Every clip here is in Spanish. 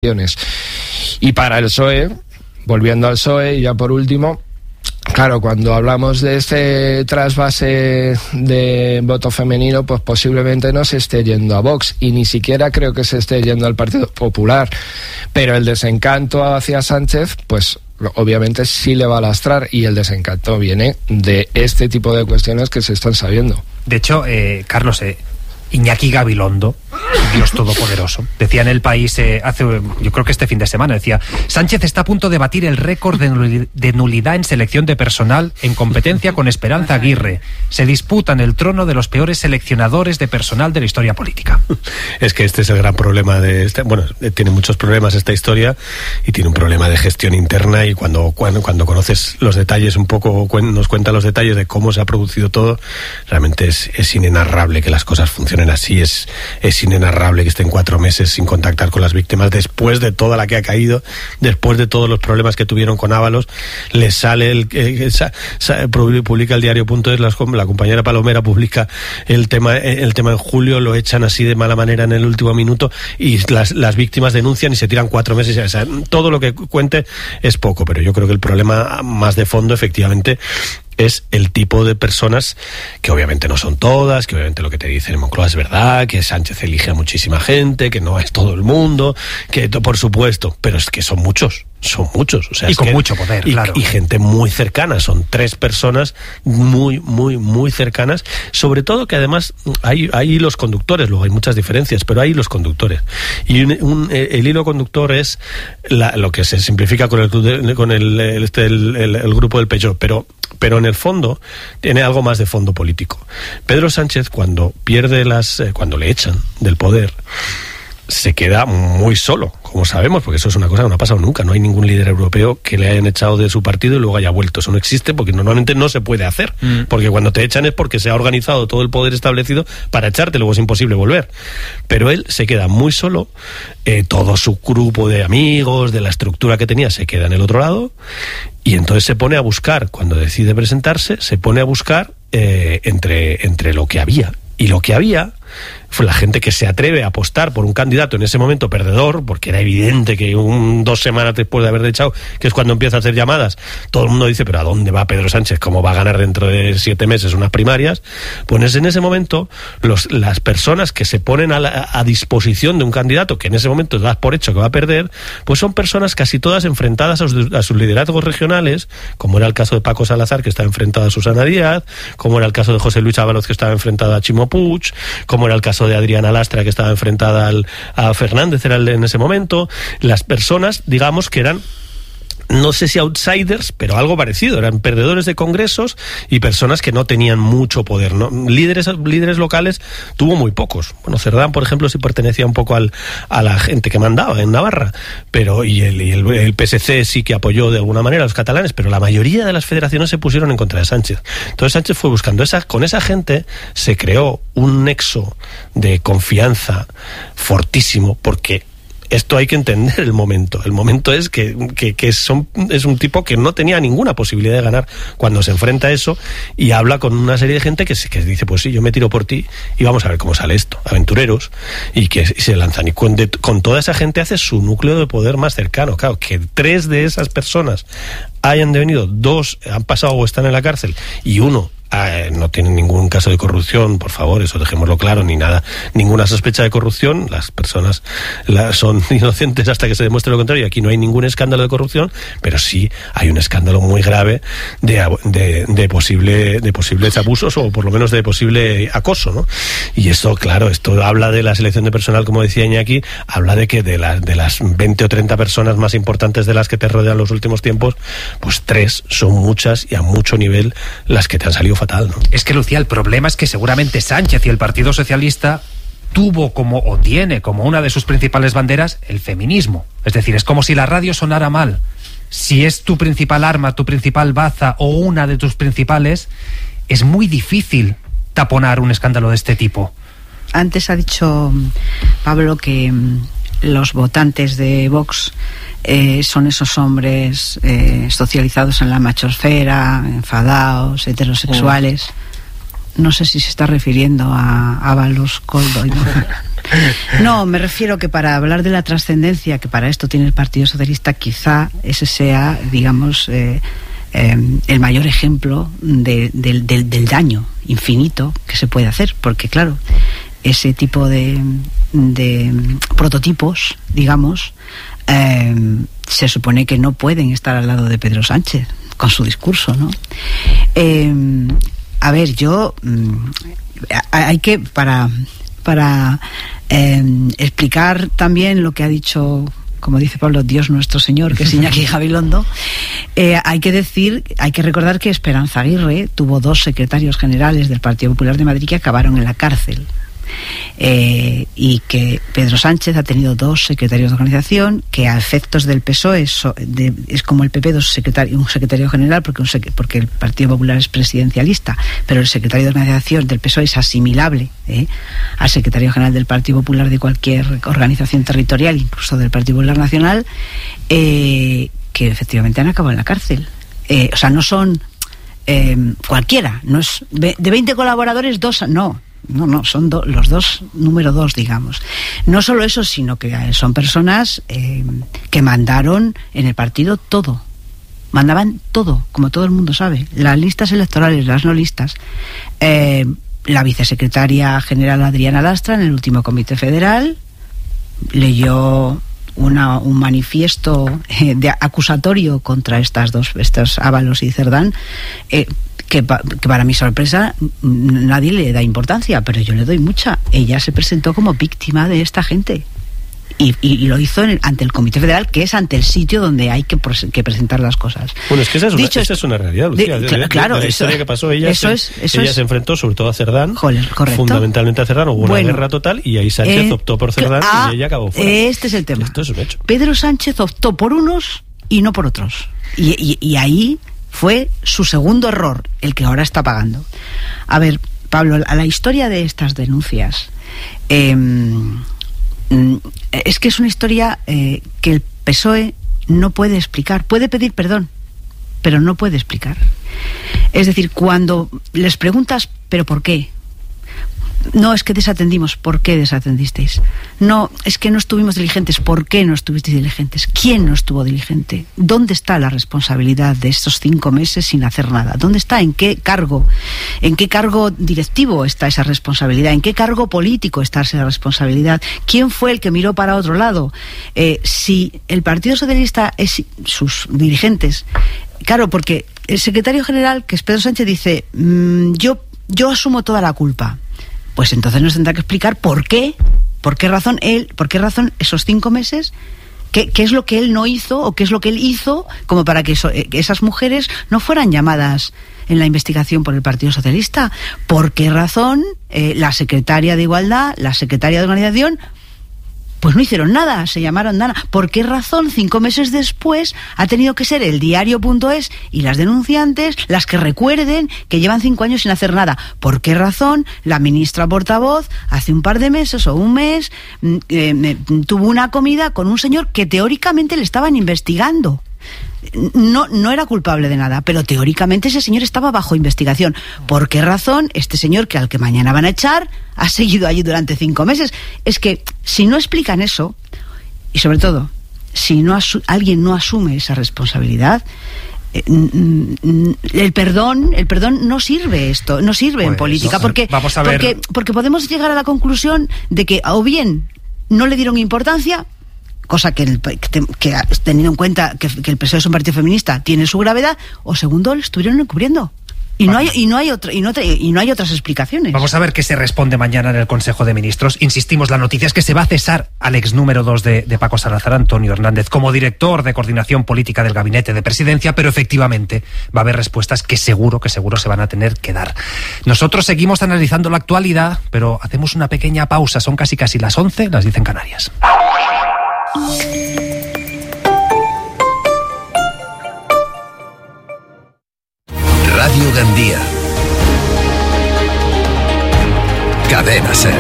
Y para el PSOE, volviendo al PSOE, y ya por último, claro, cuando hablamos de este trasvase de voto femenino, pues posiblemente no se esté yendo a Vox, y ni siquiera creo que se esté yendo al Partido Popular, pero el desencanto hacia Sánchez, pues obviamente sí le va a lastrar, y el desencanto viene de este tipo de cuestiones que se están sabiendo. De hecho, Carlos, Iñaki Gabilondo, Dios todopoderoso, decía en El País yo creo que este fin de semana, decía: Sánchez está a punto de batir el récord de nulidad en selección de personal en competencia con Esperanza Aguirre. Se disputan el trono de los peores seleccionadores de personal de la historia política. Es que este es el gran problema de este. Bueno, tiene muchos problemas esta historia, y tiene un problema de gestión interna, y cuando conoces los detalles un poco, nos cuenta los detalles de cómo se ha producido todo, realmente es inenarrable que las cosas funcionen así. Es inenarrable que estén 4 meses sin contactar con las víctimas después de toda la que ha caído, después de todos los problemas que tuvieron con Ábalos. Les sale publica el diario.es, la compañera Palomera publica el tema en julio, lo echan así de mala manera en el último minuto, y las víctimas denuncian y se tiran 4 meses. O sea, todo lo que cuente es poco, pero yo creo que el problema más de fondo, efectivamente, es el tipo de personas, que obviamente no son todas, que obviamente lo que te dicen en Moncloa es verdad, que Sánchez elige a muchísima gente, que no es todo el mundo, que por supuesto, pero es que son muchos. O sea, y con mucho poder, claro. Y gente muy cercana, son 3 personas muy, muy, muy cercanas, sobre todo que además hay los conductores, luego hay muchas diferencias, pero hay los conductores. Y el hilo conductor es lo que se simplifica con el grupo del Peugeot, pero en el fondo tiene algo más de fondo político. Pedro Sánchez, cuando cuando le echan del poder, se queda muy solo, como sabemos, porque eso es una cosa que no ha pasado nunca. No hay ningún líder europeo que le hayan echado de su partido y luego haya vuelto. Eso no existe, porque normalmente no se puede hacer. Porque cuando te echan es porque se ha organizado todo el poder establecido para echarte, luego es imposible volver. Pero él se queda muy solo, todo su grupo de amigos, de la estructura que tenía, se queda en el otro lado, y entonces se pone a buscar, cuando decide presentarse, se pone a buscar entre lo que había. Y lo que había fue la gente que se atreve a apostar por un candidato en ese momento perdedor, porque era evidente que 2 semanas después de haber echado, que es cuando empieza a hacer llamadas, todo el mundo dice: ¿pero a dónde va Pedro Sánchez? ¿Cómo va a ganar dentro de 7 meses unas primarias? Pues en ese momento las personas que se ponen a disposición de un candidato que en ese momento das por hecho que va a perder, pues son personas casi todas enfrentadas a sus liderazgos regionales, como era el caso de Paco Salazar, que estaba enfrentado a Susana Díaz, como era el caso de José Luis Ábalos, que estaba enfrentado a Chimo Puig, como era el caso de Adriana Lastra, que estaba enfrentada a Fernández, en ese momento. Las personas, digamos, que eran, no sé si outsiders, pero algo parecido, eran perdedores de congresos y personas que no tenían mucho poder, ¿no? Líderes locales tuvo muy pocos. Bueno, Cerdán, por ejemplo, sí pertenecía un poco a la gente que mandaba en Navarra, pero el PSC sí que apoyó de alguna manera a los catalanes, pero la mayoría de las federaciones se pusieron en contra de Sánchez. Entonces Sánchez fue buscando con esa gente, se creó un nexo de confianza fortísimo, porque esto hay que entender el momento. El momento es que es un tipo que no tenía ninguna posibilidad de ganar cuando se enfrenta a eso, y habla con una serie de gente que dice: pues sí, yo me tiro por ti y vamos a ver cómo sale esto. Aventureros, y se lanzan. Y con toda esa gente hace su núcleo de poder más cercano. Claro, que 3 de esas personas hayan devenido, 2 han pasado o están en la cárcel, y 1 no tienen ningún caso de corrupción, por favor, eso dejémoslo claro, ni nada, ninguna sospecha de corrupción. Las personas son inocentes hasta que se demuestre lo contrario. Aquí no hay ningún escándalo de corrupción, pero sí hay un escándalo muy grave de posibles abusos, o por lo menos de posible acoso, ¿no? Y esto, claro, esto habla de la selección de personal, como decía Iñaki, habla de que de las 20 o 30 personas más importantes de las que te rodean los últimos tiempos, pues 3 son muchas, y a mucho nivel las que te han salido fatal, ¿no? Es que, Lucía, el problema es que seguramente Sánchez y el Partido Socialista tiene como una de sus principales banderas el feminismo. Es decir, es como si la radio sonara mal. Si es tu principal arma, tu principal baza, o una de tus principales, es muy difícil taponar un escándalo de este tipo. Antes ha dicho Pablo que los votantes de Vox son esos hombres socializados en la machosfera, enfadados, heterosexuales. No sé si se está refiriendo a Ábalos, Koldo, ¿no? No, me refiero que para hablar de la trascendencia que para esto tiene el Partido Socialista, quizá ese sea, digamos, el mayor ejemplo del daño infinito que se puede hacer, porque claro, ese tipo de prototipos, digamos, se supone que no pueden estar al lado de Pedro Sánchez con su discurso, ¿no? A ver, yo hay que para explicar también lo que ha dicho, como dice Pablo, Dios nuestro Señor, que es Iñaki Gabilondo, hay que recordar que Esperanza Aguirre tuvo 2 secretarios generales del Partido Popular de Madrid que acabaron en la cárcel. Y que Pedro Sánchez ha tenido 2 secretarios de organización que a efectos del PSOE es como el PP un secretario general porque el Partido Popular es presidencialista, pero el secretario de organización del PSOE es asimilable al secretario general del Partido Popular de cualquier organización territorial, incluso del Partido Popular Nacional, que efectivamente han acabado en la cárcel. O sea, no son cualquiera, no es de 20 colaboradores 2, no, son los 2, número 2, digamos. No solo eso, sino que son personas que mandaron en el partido todo. Mandaban todo, como todo el mundo sabe. Las listas electorales, las no listas. La vicesecretaria general Adriana Lastra, en el último Comité Federal, leyó un manifiesto acusatorio contra estos Ábalos y Cerdán, que para mi sorpresa nadie le da importancia, pero yo le doy mucha. Ella se presentó como víctima de esta gente y lo hizo ante el Comité Federal, que es ante el sitio donde hay que presentar las cosas. Bueno, es que esa es una realidad, Lucía. Claro, la historia que pasó, ella se enfrentó sobre todo a Cerdán, fundamentalmente a Cerdán, hubo una guerra total y ahí Sánchez optó por Cerdán y ella acabó fuera. Este es el tema. Esto es un hecho. Pedro Sánchez optó por unos y no por otros. Y ahí fue su segundo error, el que ahora está pagando. A ver, Pablo, a la historia de estas denuncias, es que es una historia que el PSOE no puede explicar. Puede pedir perdón, pero no puede explicar. Es decir, cuando les preguntas, ¿pero por qué? No, es que desatendimos. ¿Por qué desatendisteis? No, es que no estuvimos diligentes. ¿Por qué no estuvisteis diligentes? ¿Quién no estuvo diligente? ¿Dónde está la responsabilidad de estos 5 meses sin hacer nada? ¿Dónde está? ¿En qué cargo? ¿En qué cargo directivo está esa responsabilidad? ¿En qué cargo político está esa responsabilidad? ¿Quién fue el que miró para otro lado? Si el Partido Socialista es sus dirigentes, claro, porque el secretario general, que es Pedro Sánchez, dice yo asumo toda la culpa. Pues entonces nos tendrá que explicar por qué razón esos 5 meses, qué es lo que él no hizo o qué es lo que él hizo como para que esas mujeres no fueran llamadas en la investigación por el Partido Socialista. ¿Por qué razón la secretaria de Igualdad, la secretaria de Organización, pues no hicieron nada, se llamaron nada? ¿Por qué razón 5 meses después ha tenido que ser el diario.es y las denunciantes las que recuerden que llevan 5 años sin hacer nada? ¿Por qué razón la ministra portavoz hace un par de meses o un mes tuvo una comida con un señor que teóricamente le estaban investigando? No era culpable de nada, pero teóricamente ese señor estaba bajo investigación. ¿Por qué razón este señor, al que mañana van a echar, ha seguido allí durante 5 meses? Es que si no explican eso, y sobre todo si alguien no asume esa responsabilidad, el perdón no sirve. No sirve en política, porque podemos llegar a la conclusión de que o bien no le dieron importancia, cosa que teniendo en cuenta que el PSOE es un partido feminista tiene su gravedad, o segundo, lo estuvieron encubriendo. Y no hay otras explicaciones. Vamos a ver qué se responde mañana en el Consejo de Ministros. Insistimos, la noticia es que se va a cesar al ex número 2 de Paco Salazar, Antonio Hernández, como director de coordinación política del Gabinete de Presidencia, pero efectivamente va a haber respuestas que seguro se van a tener que dar. Nosotros seguimos analizando la actualidad, pero hacemos una pequeña pausa. Son casi las 11, las 10 en Canarias. Radio Gandía. Cadena SER.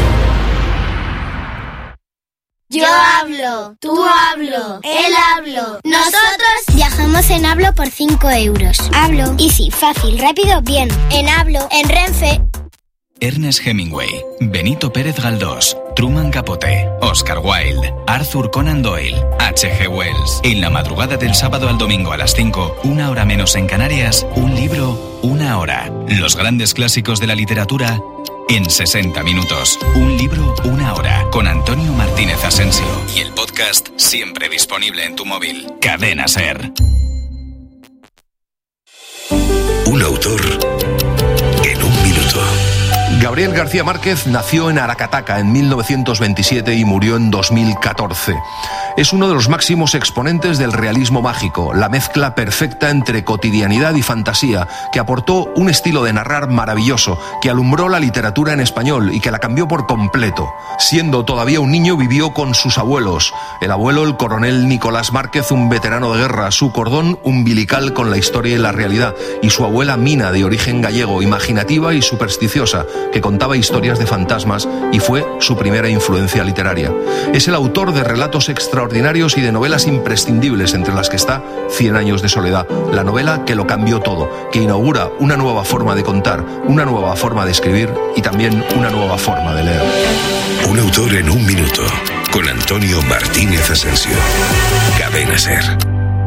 Yo hablo, tú hablo, él hablo. Nosotros viajamos en Hablo por 5 euros. Hablo. Easy, fácil, rápido, bien. En Hablo, en Renfe. Ernest Hemingway, Benito Pérez Galdós, Truman Capote, Oscar Wilde, Arthur Conan Doyle, H.G. Wells. En la madrugada del sábado al domingo a las 5, 1 hora menos en Canarias, un libro, 1 hora. Los grandes clásicos de la literatura en 60 minutos. Un libro, 1 hora. Con Antonio Martínez Asensio. Y el podcast siempre disponible en tu móvil. Cadena SER. Un autor en un minuto. Gabriel García Márquez nació en Aracataca en 1927 y murió en 2014. Es uno de los máximos exponentes del realismo mágico, la mezcla perfecta entre cotidianidad y fantasía, que aportó un estilo de narrar maravilloso, que alumbró la literatura en español y que la cambió por completo. Siendo todavía un niño, vivió con sus abuelos. El abuelo, el coronel Nicolás Márquez, un veterano de guerra, su cordón umbilical con la historia y la realidad, y su abuela Mina, de origen gallego, imaginativa y supersticiosa, que contaba historias de fantasmas y fue su primera influencia literaria. Es el autor de relatos extraordinarios y de novelas imprescindibles, entre las que está 100 años de soledad, la novela que lo cambió todo, que inaugura una nueva forma de contar, una nueva forma de escribir y también una nueva forma de leer. Un autor en un minuto, con Antonio Martínez Asensio. Cadena SER.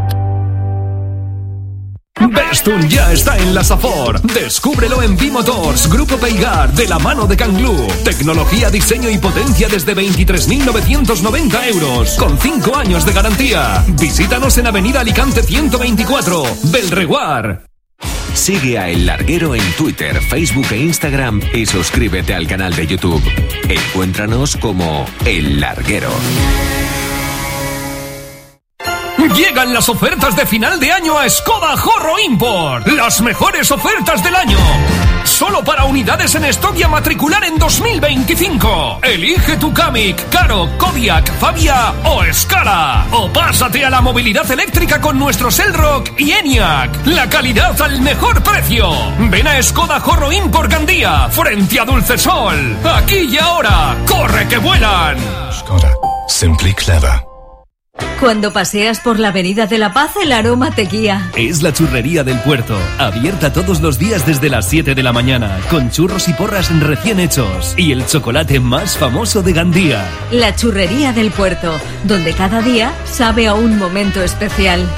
Bestun ya está en la Safor. Descúbrelo en Bimotors, Grupo Peigar, de la mano de Canglú. Tecnología, diseño y potencia desde 23.990 euros, con 5 años de garantía. Visítanos en Avenida Alicante 124, Belreguard. Sigue a El Larguero en Twitter, Facebook e Instagram y suscríbete al canal de YouTube. Encuéntranos como El Larguero. Llegan las ofertas de final de año a Skoda Horro Import. Las mejores ofertas del año. Solo para unidades en stock y a matricular en 2025. Elige tu Kamiq, Karo, Kodiaq, Fabia o Scala. O pásate a la movilidad eléctrica con nuestros Elrock y Enyaq. La calidad al mejor precio. Ven a Skoda Horro Import Gandía, frente a Dulcesol. Aquí y ahora. ¡Corre que vuelan! Skoda. Simply clever. Cuando paseas por la Avenida de la Paz, el aroma te guía. Es la Churrería del Puerto, abierta todos los días desde las 7 de la mañana, con churros y porras recién hechos y el chocolate más famoso de Gandía. La Churrería del Puerto, donde cada día sabe a un momento especial.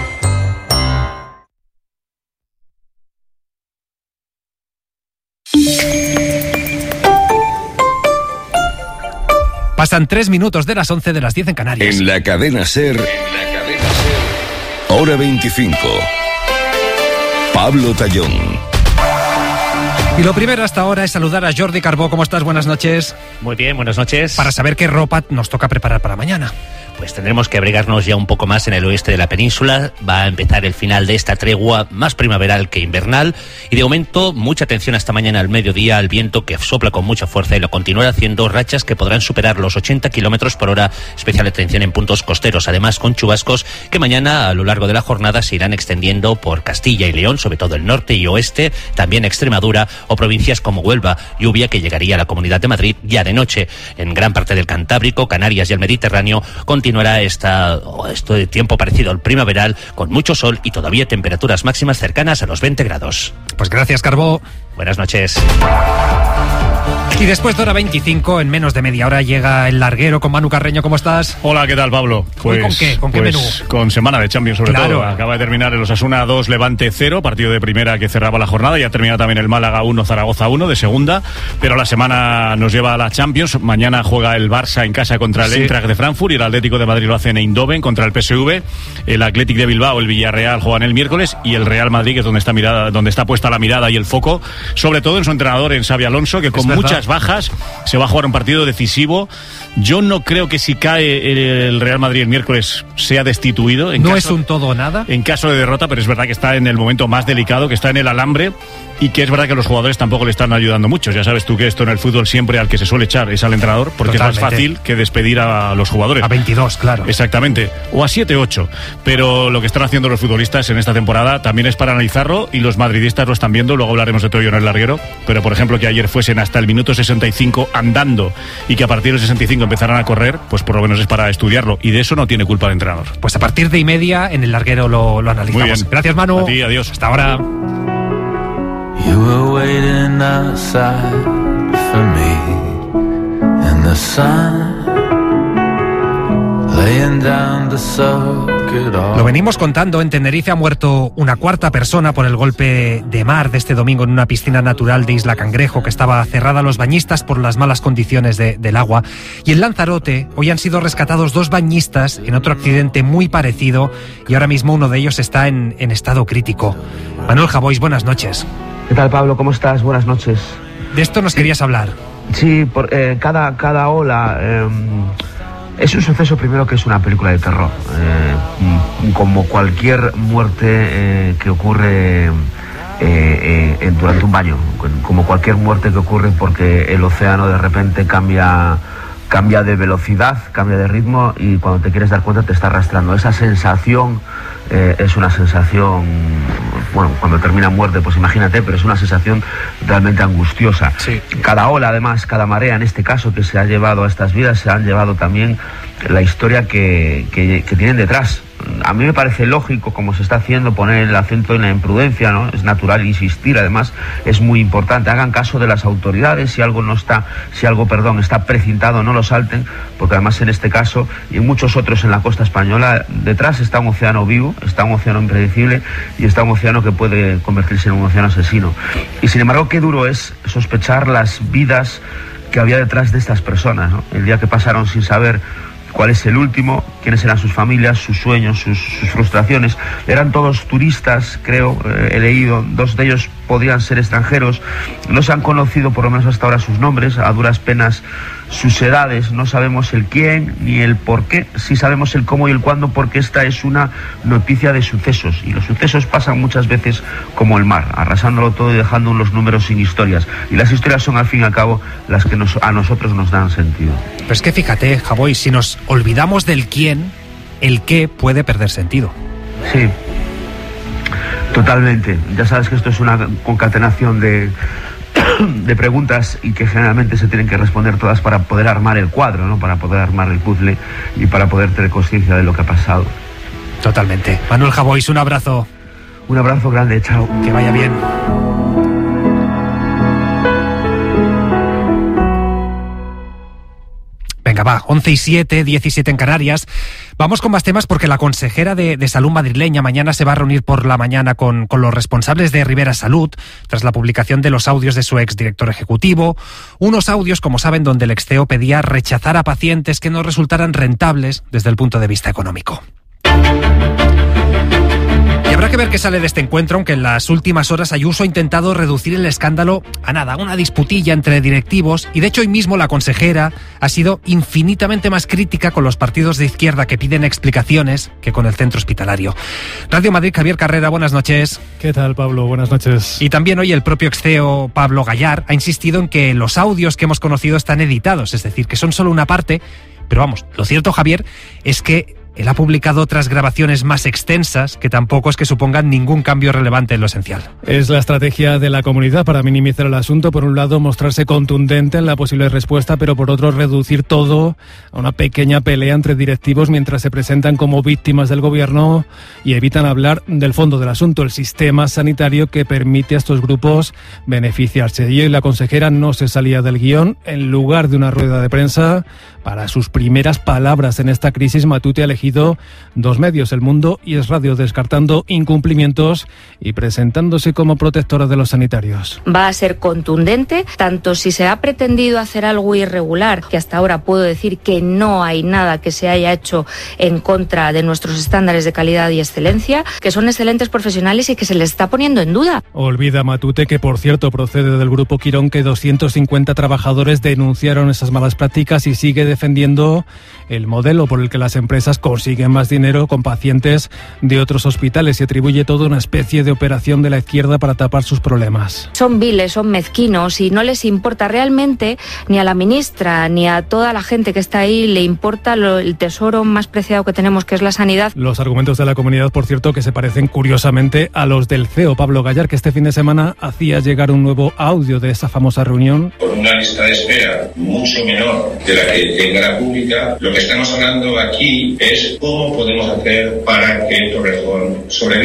Pasan 3 minutos de las 11 de las 10 en Canarias. En la cadena SER, hora 25. Pablo Tallón. Y lo primero hasta ahora es saludar a Jordi Carbó. ¿Cómo estás? Buenas noches. Muy bien, buenas noches. Para saber qué ropa nos toca preparar para mañana. Pues tendremos que abrigarnos ya un poco más en el oeste de la península. Va a empezar el final de esta tregua más primaveral que invernal. Y de momento, mucha atención hasta mañana al mediodía al viento que sopla con mucha fuerza y lo continuará haciendo, rachas que podrán superar los 80 kilómetros por hora. Especial atención en puntos costeros, además con chubascos que mañana a lo largo de la jornada se irán extendiendo por Castilla y León, sobre todo el norte y oeste, también Extremadura o provincias como Huelva. Lluvia que llegaría a la Comunidad de Madrid ya de noche. En gran parte del Cantábrico, Canarias y el Mediterráneo continuará esto de tiempo parecido al primaveral, con mucho sol y todavía temperaturas máximas cercanas a los 20 grados. Pues gracias, Carbó. Buenas noches. Y después de hora 25, en menos de media hora, llega El Larguero con Manu Carreño. ¿Cómo estás? Hola, ¿qué tal, Pablo? Pues, ¿con qué? ¿Con qué menú? Con semana de Champions, sobre todo. Acaba de terminar el Osasuna 2, Levante 0, partido de primera que cerraba la jornada. Ya termina también el Málaga 1, Zaragoza 1, de segunda. Pero la semana nos lleva a la Champions. Mañana juega el Barça en casa contra el Eintracht de Frankfurt y el Atlético de Madrid lo hace en Eindhoven contra el PSV. El Athletic de Bilbao, el Villarreal juegan el miércoles y el Real Madrid, que es donde está puesta la mirada y el foco, sobre todo en su entrenador, en Xabi Alonso, que con muchas bajas se va a jugar un partido decisivo. Yo no creo que si cae el Real Madrid el miércoles sea destituido. ¿No es un todo o nada? En caso de derrota, pero es verdad que está en el momento más delicado, que está en el alambre, y que es verdad que los jugadores tampoco le están ayudando mucho. Ya sabes tú que esto en el fútbol siempre al que se suele echar es al entrenador, porque totalmente. Es más fácil que despedir a los jugadores. A 22, claro. Exactamente. O a 7, 8. Pero lo que están haciendo los futbolistas en esta temporada también es para analizarlo, y los madridistas lo están viendo. Luego hablaremos de todo ello en El Larguero. Pero, por ejemplo, que ayer fuesen hasta el minuto 65 andando y que a partir del 65 empezaran a correr, pues por lo menos es para estudiarlo. Y de eso no tiene culpa el entrenador. Pues a partir de 1:30 en El Larguero lo analizamos. Muy bien. Gracias, Manu. A ti, adiós. Hasta ahora. You were waiting outside the sun, laying down the circuit all. Lo venimos contando, en Tenerife ha muerto una cuarta persona por el golpe de mar de este domingo en una piscina natural de Isla Cangrejo que estaba cerrada a los bañistas por las malas condiciones del agua. Y en Lanzarote hoy han sido rescatados 2 bañistas en otro accidente muy parecido y ahora mismo uno de ellos está en estado crítico. Manuel Javois, buenas noches. ¿Qué tal, Pablo? ¿Cómo estás? Buenas noches. De esto nos querías hablar. Sí, cada ola es un suceso primero que es una película de terror. Como cualquier muerte que ocurre durante un baño, como cualquier muerte que ocurre porque el océano de repente cambia de velocidad, cambia de ritmo y cuando te quieres dar cuenta te está arrastrando. Esa sensación es una sensación, bueno, cuando termina muerte, pues imagínate, pero es una sensación realmente angustiosa. Sí. Cada ola, además, cada marea, en este caso, que se ha llevado a estas vidas, se han llevado también la historia que tienen detrás. A mí me parece lógico, como se está haciendo, poner el acento en la imprudencia, ¿no? Es natural insistir, además es muy importante. Hagan caso de las autoridades, si algo está precintado, no lo salten, porque además en este caso y en muchos otros en la costa española, detrás está un océano vivo, está un océano impredecible y está un océano que puede convertirse en un océano asesino. Y sin embargo, qué duro es sospechar las vidas que había detrás de estas personas, ¿no? El día que pasaron sin saber cuál es el último, quiénes eran sus familias, sus sueños, sus frustraciones. Eran todos turistas, creo, he leído, 2 de ellos podrían ser extranjeros. No se han conocido, por lo menos hasta ahora, sus nombres, a duras penas sus edades. No sabemos el quién ni el por qué, sí sabemos el cómo y el cuándo, porque esta es una noticia de sucesos. Y los sucesos pasan muchas veces como el mar, arrasándolo todo y dejando los números sin historias. Y las historias son, al fin y al cabo, las que a nosotros nos dan sentido. Pero es que fíjate, Javois, si nos olvidamos del quién, el qué puede perder sentido. Sí, totalmente. Ya sabes que esto es una concatenación de preguntas y que generalmente se tienen que responder todas para poder armar el cuadro, ¿no? Para poder armar el puzzle y para poder tener conciencia de lo que ha pasado. Totalmente. Manuel Javois, un abrazo. Un abrazo grande, chao. Que vaya bien. Venga, va, 11:07, 17 en Canarias. Vamos con más temas porque la consejera de Salud madrileña mañana se va a reunir por la mañana con los responsables de Rivera Salud tras la publicación de los audios de su exdirector ejecutivo. Unos audios, como saben, donde el ex-CEO pedía rechazar a pacientes que no resultaran rentables desde el punto de vista económico. Y habrá que ver qué sale de este encuentro, aunque en las últimas horas Ayuso ha intentado reducir el escándalo a nada, una disputilla entre directivos, y de hecho hoy mismo la consejera ha sido infinitamente más crítica con los partidos de izquierda que piden explicaciones que con el centro hospitalario. Radio Madrid, Javier Carrera, buenas noches. ¿Qué tal, Pablo? Buenas noches. Y también hoy el propio ex-CEO Pablo Gallar ha insistido en que los audios que hemos conocido están editados, es decir, que son solo una parte, pero vamos, lo cierto, Javier, es que él ha publicado otras grabaciones más extensas que tampoco es que supongan ningún cambio relevante en lo esencial. Es la estrategia de la comunidad para minimizar el asunto. Por un lado, mostrarse contundente en la posible respuesta, pero por otro, reducir todo a una pequeña pelea entre directivos mientras se presentan como víctimas del gobierno y evitan hablar del fondo del asunto, el sistema sanitario que permite a estos grupos beneficiarse. Y hoy la consejera no se salía del guión. En lugar de una rueda de prensa, para sus primeras palabras en esta crisis, Matute ha elegido 2 medios, El Mundo y Es Radio, descartando incumplimientos y presentándose como protectora de los sanitarios. Va a ser contundente, tanto si se ha pretendido hacer algo irregular, que hasta ahora puedo decir que no hay nada que se haya hecho en contra de nuestros estándares de calidad y excelencia, que son excelentes profesionales y que se les está poniendo en duda. Olvida Matute, que por cierto procede del Grupo Quirón, que 250 trabajadores denunciaron esas malas prácticas y sigue defendiendo el modelo por el que las empresas consiguen más dinero con pacientes de otros hospitales y atribuye todo a una especie de operación de la izquierda para tapar sus problemas. Son viles, son mezquinos y no les importa realmente, ni a la ministra ni a toda la gente que está ahí, le importa el tesoro más preciado que tenemos, que es la sanidad. Los argumentos de la comunidad, por cierto, que se parecen curiosamente a los del CEO Pablo Gallar, que este fin de semana hacía llegar un nuevo audio de esa famosa reunión. Con una lista de espera mucho menor de la que tenga la pública, lo que estamos hablando aquí es cómo podemos hacer para que Torrejón sobreviva.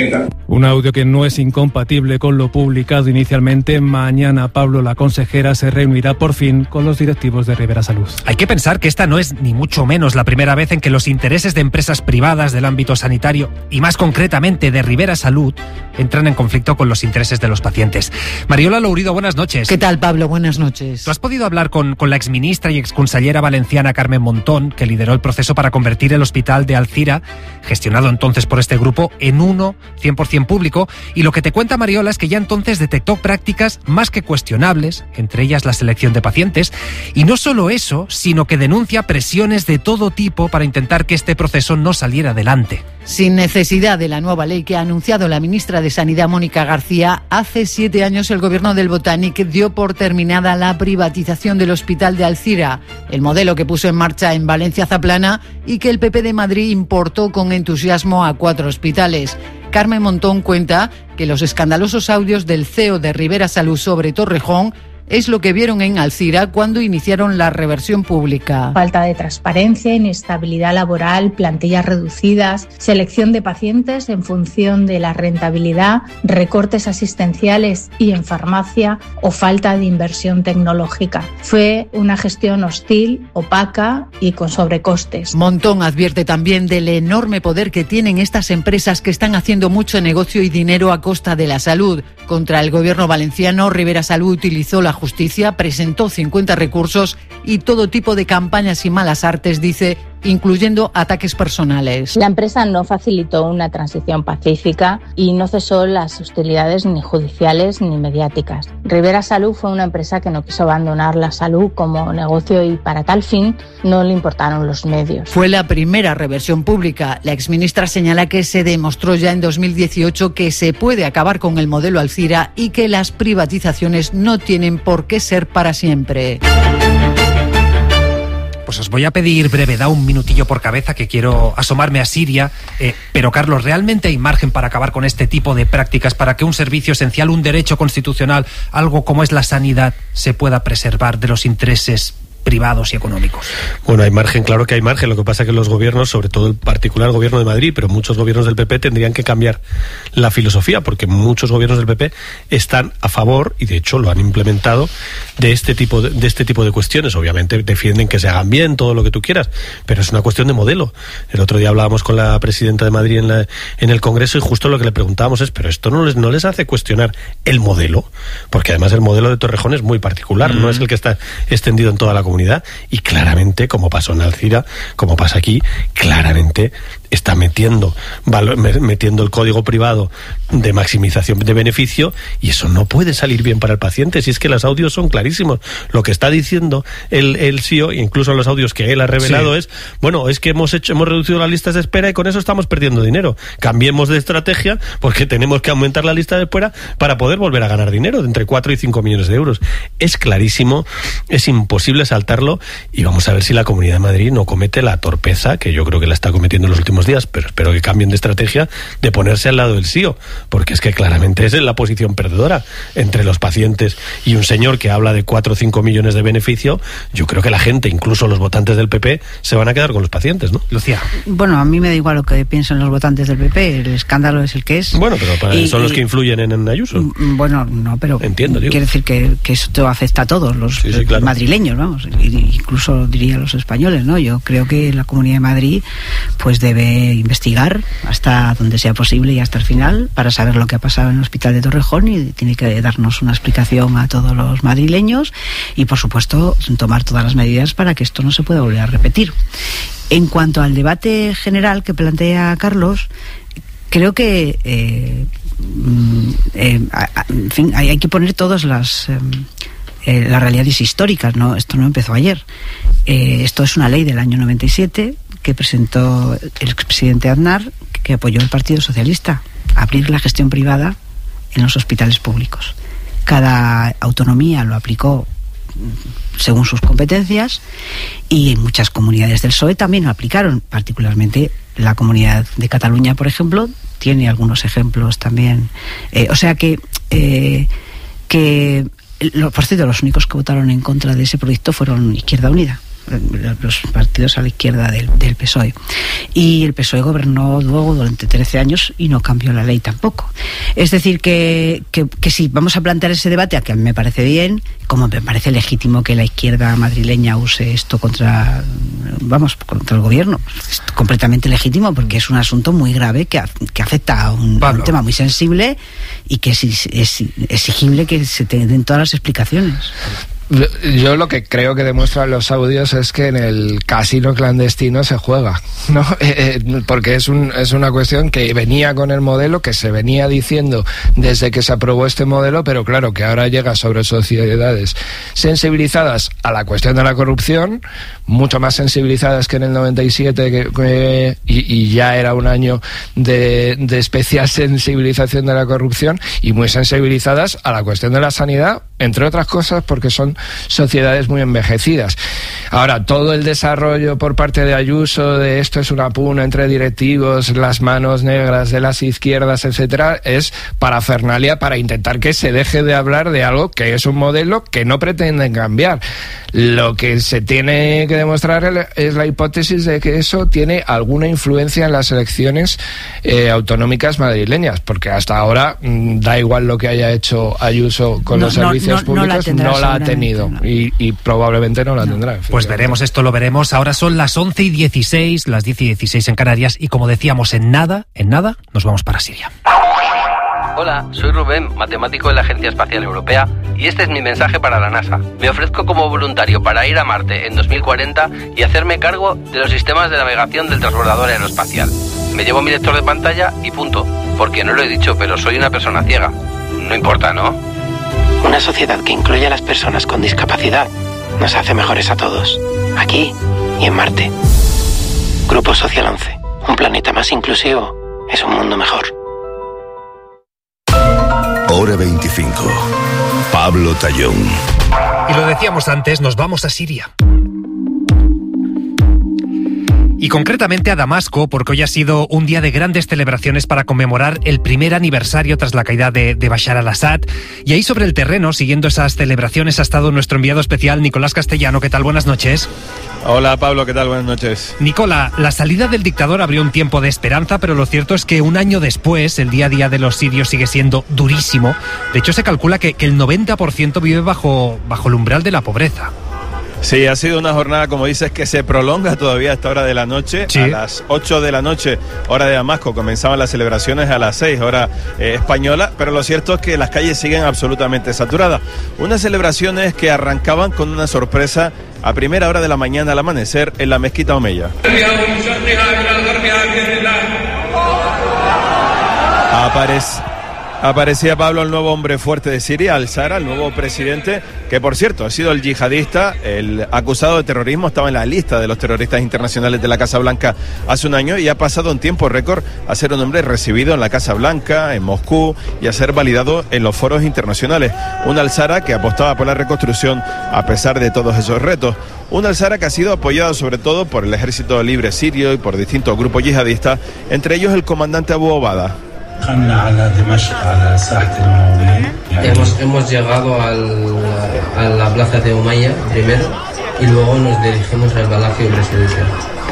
Un audio que no es incompatible con lo publicado inicialmente. Mañana Pablo, la consejera, se reunirá por fin con los directivos de Ribera Salud. Hay que pensar que esta no es ni mucho menos la primera vez en que los intereses de empresas privadas del ámbito sanitario, y más concretamente de Ribera Salud, entran en conflicto con los intereses de los pacientes. Mariola Lourido, buenas noches. ¿Qué tal, Pablo? Buenas noches. ¿Tú has podido hablar con la exministra y exconsellera valenciana Carmen Montón, que lideró el proceso para convertir el hospital de Alzira, gestionado entonces por este grupo, en uno 100% público? Y lo que te cuenta Mariola es que ya entonces detectó prácticas más que cuestionables, entre ellas la selección de pacientes, y no solo eso, sino que denuncia presiones de todo tipo para intentar que este proceso no saliera adelante. Sin necesidad de la nueva ley que ha anunciado la ministra de Sanidad, Mónica García, hace 7 años el gobierno del Botanic dio por terminada la privatización del hospital de Alzira, el modelo que puso en marcha en Valencia Zaplana y que el PP de Madrid importó con entusiasmo a 4 hospitales. Carmen Montón cuenta que los escandalosos audios del CEO de Ribera Salud sobre Torrejón es lo que vieron en Alzira cuando iniciaron la reversión pública. Falta de transparencia, inestabilidad laboral, plantillas reducidas, selección de pacientes en función de la rentabilidad, recortes asistenciales y en farmacia o falta de inversión tecnológica. Fue una gestión hostil, opaca y con sobrecostes. Montón advierte también del enorme poder que tienen estas empresas que están haciendo mucho negocio y dinero a costa de la salud. Contra el gobierno valenciano, Ribera Salud utilizó la justicia, presentó 50 recursos y todo tipo de campañas y malas artes, dice, incluyendo ataques personales. La empresa no facilitó una transición pacífica y no cesó las hostilidades ni judiciales ni mediáticas. Ribera Salud fue una empresa que no quiso abandonar la salud como negocio y para tal fin no le importaron los medios. Fue la primera reversión pública. La exministra señala que se demostró ya en 2018 que se puede acabar con el modelo Alzira y que las privatizaciones no tienen por qué ser para siempre. Pues os voy a pedir brevedad, un minutillo por cabeza, que quiero asomarme a Siria. Pero, Carlos, ¿realmente hay margen para acabar con este tipo de prácticas, para que un servicio esencial, un derecho constitucional, algo como es la sanidad, se pueda preservar de los intereses privados y económicos? Bueno, hay margen, claro que hay margen. Lo que pasa es que los gobiernos, sobre todo el particular gobierno de Madrid, pero muchos gobiernos del PP tendrían que cambiar la filosofía, porque muchos gobiernos del PP están a favor, y de hecho lo han implementado, de este tipo de cuestiones. Obviamente defienden que se hagan bien, todo lo que tú quieras, pero es una cuestión de modelo. El otro día hablábamos con la presidenta de Madrid en el Congreso, y justo lo que le preguntábamos es, pero esto no les hace cuestionar el modelo, porque además el modelo de Torrejón es muy particular, no es el que está extendido en toda la comunidad. Y claramente, como pasó en Alzira, como pasa aquí, claramente está metiendo el código privado de maximización de beneficio, y eso no puede salir bien para el paciente. Si es que los audios son clarísimos, lo que está diciendo el CEO, incluso los audios que él ha revelado, es, bueno, es que hemos reducido las listas de espera y con eso estamos perdiendo dinero. Cambiemos de estrategia, porque tenemos que aumentar la lista de espera para poder volver a ganar dinero, de entre 4 y 5 millones de euros. Es clarísimo, es imposible saltarlo, y vamos a ver si la Comunidad de Madrid no comete la torpeza, que yo creo que la está cometiendo en los últimos días, pero espero que cambien de estrategia, de ponerse al lado del CEO, porque es que claramente es la posición perdedora entre los pacientes y un señor que habla de 4 o 5 millones de beneficio. Yo creo que la gente, incluso los votantes del PP, se van a quedar con los pacientes, ¿no? Lucía. Bueno, a mí me da igual lo que piensen los votantes del PP, el escándalo es el que es. Bueno, pero son los que influyen en Ayuso. Bueno, no, pero entiendo, quiere decir que esto afecta a todos los claro, madrileños, vamos, incluso diría los españoles, ¿no? Yo creo que la Comunidad de Madrid pues debe investigar hasta donde sea posible y hasta el final para saber lo que ha pasado en el Hospital de Torrejón, y tiene que darnos una explicación a todos los madrileños y, por supuesto, tomar todas las medidas para que esto no se pueda volver a repetir. En cuanto al debate general que plantea Carlos, creo que en fin, hay que poner todas las realidades históricas, ¿no? Esto no empezó ayer. Esto es una ley del año 97 que presentó el expresidente Aznar, que apoyó el Partido Socialista, abrir la gestión privada en los hospitales públicos. Cada autonomía lo aplicó según sus competencias, y en muchas comunidades del PSOE también lo aplicaron, particularmente la Comunidad de Cataluña, por ejemplo, tiene algunos ejemplos también. O sea que por cierto, los únicos que votaron en contra de ese proyecto fueron Izquierda Unida. los partidos a la izquierda del PSOE. Y el PSOE gobernó luego durante 13 años y no cambió la ley tampoco. Es decir, que sí, vamos a plantear ese debate, a que a mí me parece bien, como me parece legítimo que la izquierda madrileña use esto contra el gobierno. Es completamente legítimo, porque es un asunto muy grave que afecta a un tema muy sensible y que es exigible que se te den todas las explicaciones. Yo lo que creo que demuestran los audios es que en el casino clandestino se juega, ¿no? Porque es una cuestión que venía con el modelo, que se venía diciendo desde que se aprobó este modelo, pero claro, que ahora llega sobre sociedades sensibilizadas a la cuestión de la corrupción, mucho más sensibilizadas que en el 97, y ya era un año de especial sensibilización de la corrupción, y muy sensibilizadas a la cuestión de la sanidad, entre otras cosas porque son sociedades muy envejecidas. Ahora, todo el desarrollo por parte de Ayuso de esto es una pugna entre directivos, las manos negras de las izquierdas, etcétera, es parafernalia para intentar que se deje de hablar de algo que es un modelo que no pretenden cambiar. Lo que se tiene que demostrar es la hipótesis de que eso tiene alguna influencia en las elecciones autonómicas madrileñas, porque hasta ahora da igual lo que haya hecho Ayuso con los servicios públicos, no la ha tenido, y probablemente no la tendrá. Pues veremos, esto lo veremos. Ahora son las 11:16, las 10:16 en Canarias, y como decíamos, en nada nos vamos para Siria. Hola, soy Rubén, matemático de la Agencia Espacial Europea, y este es mi mensaje para la NASA. Me ofrezco como voluntario para ir a Marte en 2040 y hacerme cargo de los sistemas de navegación del transbordador aeroespacial. Me llevo mi lector de pantalla y punto, porque no lo he dicho, pero soy una persona ciega. No importa, ¿no? Una sociedad que incluye a las personas con discapacidad nos hace mejores a todos, aquí y en Marte. Grupo Social 11, un planeta más inclusivo es un mundo mejor. Hora 25. Pablo Tallón. Y lo decíamos antes, nos vamos a Siria. Y concretamente a Damasco, porque hoy ha sido un día de grandes celebraciones para conmemorar el primer aniversario tras la caída de Bashar al-Assad. Y ahí sobre el terreno, siguiendo esas celebraciones, ha estado nuestro enviado especial, Nicolás Castellano. ¿Qué tal? Buenas noches. Hola Pablo, ¿qué tal? Buenas noches. Nicola, la salida del dictador abrió un tiempo de esperanza, pero lo cierto es que un año después el día a día de los sirios sigue siendo durísimo. De hecho, se calcula que el 90% vive bajo el umbral de la pobreza. Sí, ha sido una jornada, como dices, que se prolonga todavía a esta hora de la noche. Sí. A las 8 de la noche, hora de Damasco, comenzaban las celebraciones a las 6, hora española, pero lo cierto es que las calles siguen absolutamente saturadas. Unas celebraciones que arrancaban con una sorpresa a primera hora de la mañana al amanecer en la mezquita Omeya. Aparecía, Pablo, el nuevo hombre fuerte de Siria, al-Sara, el nuevo presidente, que por cierto ha sido el yihadista, el acusado de terrorismo, estaba en la lista de los terroristas internacionales de la Casa Blanca hace un año y ha pasado en tiempo récord a ser un hombre recibido en la Casa Blanca, en Moscú, y a ser validado en los foros internacionales. Un al-Sara que apostaba por la reconstrucción a pesar de todos esos retos. Un al-Sara que ha sido apoyado sobre todo por el Ejército Libre Sirio y por distintos grupos yihadistas, entre ellos el comandante Abu Obada. Hemos llegado a la plaza de Umayya primero y luego nos dirigimos al palacio presidencial.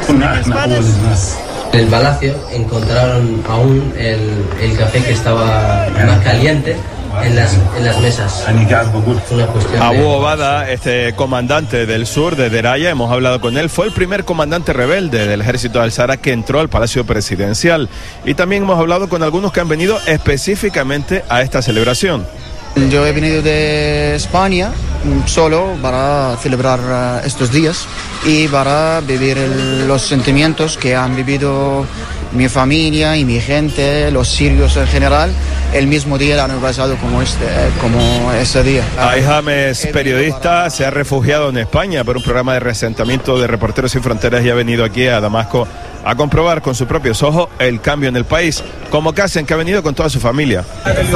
En el palacio encontraron aún el café que estaba más caliente en las mesas. Una cuestión Abu Obada, este comandante del sur de Deraya, hemos hablado con él, fue el primer comandante rebelde del ejército de al-Sara que entró al Palacio Presidencial. Y también hemos hablado con algunos que han venido específicamente a esta celebración. Yo he venido de España solo para celebrar estos días y para vivir los sentimientos que han vivido mi familia y mi gente, los sirios en general, el mismo día del año pasado como ese día. Aiham es periodista, se ha refugiado en España por un programa de reasentamiento de Reporteros Sin Fronteras y ha venido aquí a Damasco a comprobar con sus propios ojos el cambio en el país, como Kassen, que ha venido con toda su familia. Es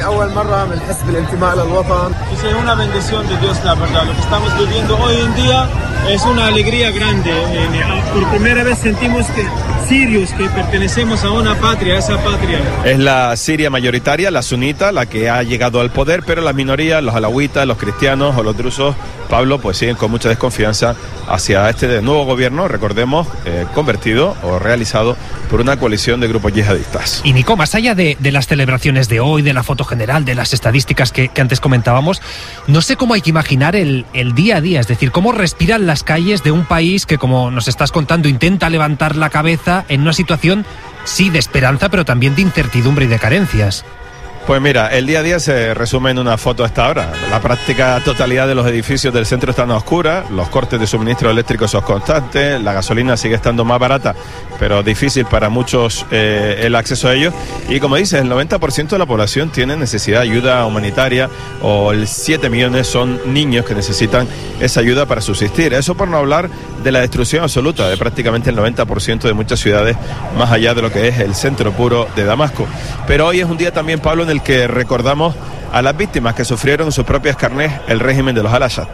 una bendición de Dios, la verdad. Lo que estamos viviendo hoy en día es una alegría grande. Por primera vez sentimos que sirios, que pertenecemos a una patria, a esa patria. Es la Siria mayoritaria, la sunita, la que ha llegado al poder, pero las minorías, los alawitas, los cristianos o los drusos, Pablo, pues siguen con mucha desconfianza hacia este nuevo gobierno, recordemos, convertido o realizado por una coalición de grupos yihadistas. Y Nico, más allá de las celebraciones de hoy, de la foto general, de las estadísticas que antes comentábamos, no sé cómo hay que imaginar el día a día, es decir, cómo respiran las calles de un país que, como nos estás contando, intenta levantar la cabeza en una situación, sí, de esperanza, pero también de incertidumbre y de carencias. Pues mira, el día a día se resume en una foto a esta hora. La práctica totalidad de los edificios del centro están a oscuras, los cortes de suministro eléctrico son constantes, la gasolina sigue estando más barata, pero difícil para muchos el acceso a ellos. Y como dices, el 90% de la población tiene necesidad de ayuda humanitaria, o el 7 millones son niños que necesitan esa ayuda para subsistir. Eso por no hablar de la destrucción absoluta de prácticamente el 90% de muchas ciudades, más allá de lo que es el centro puro de Damasco. Pero hoy es un día también, Pablo, en el que recordamos a las víctimas que sufrieron en sus propias carnes el régimen de los al-Assad.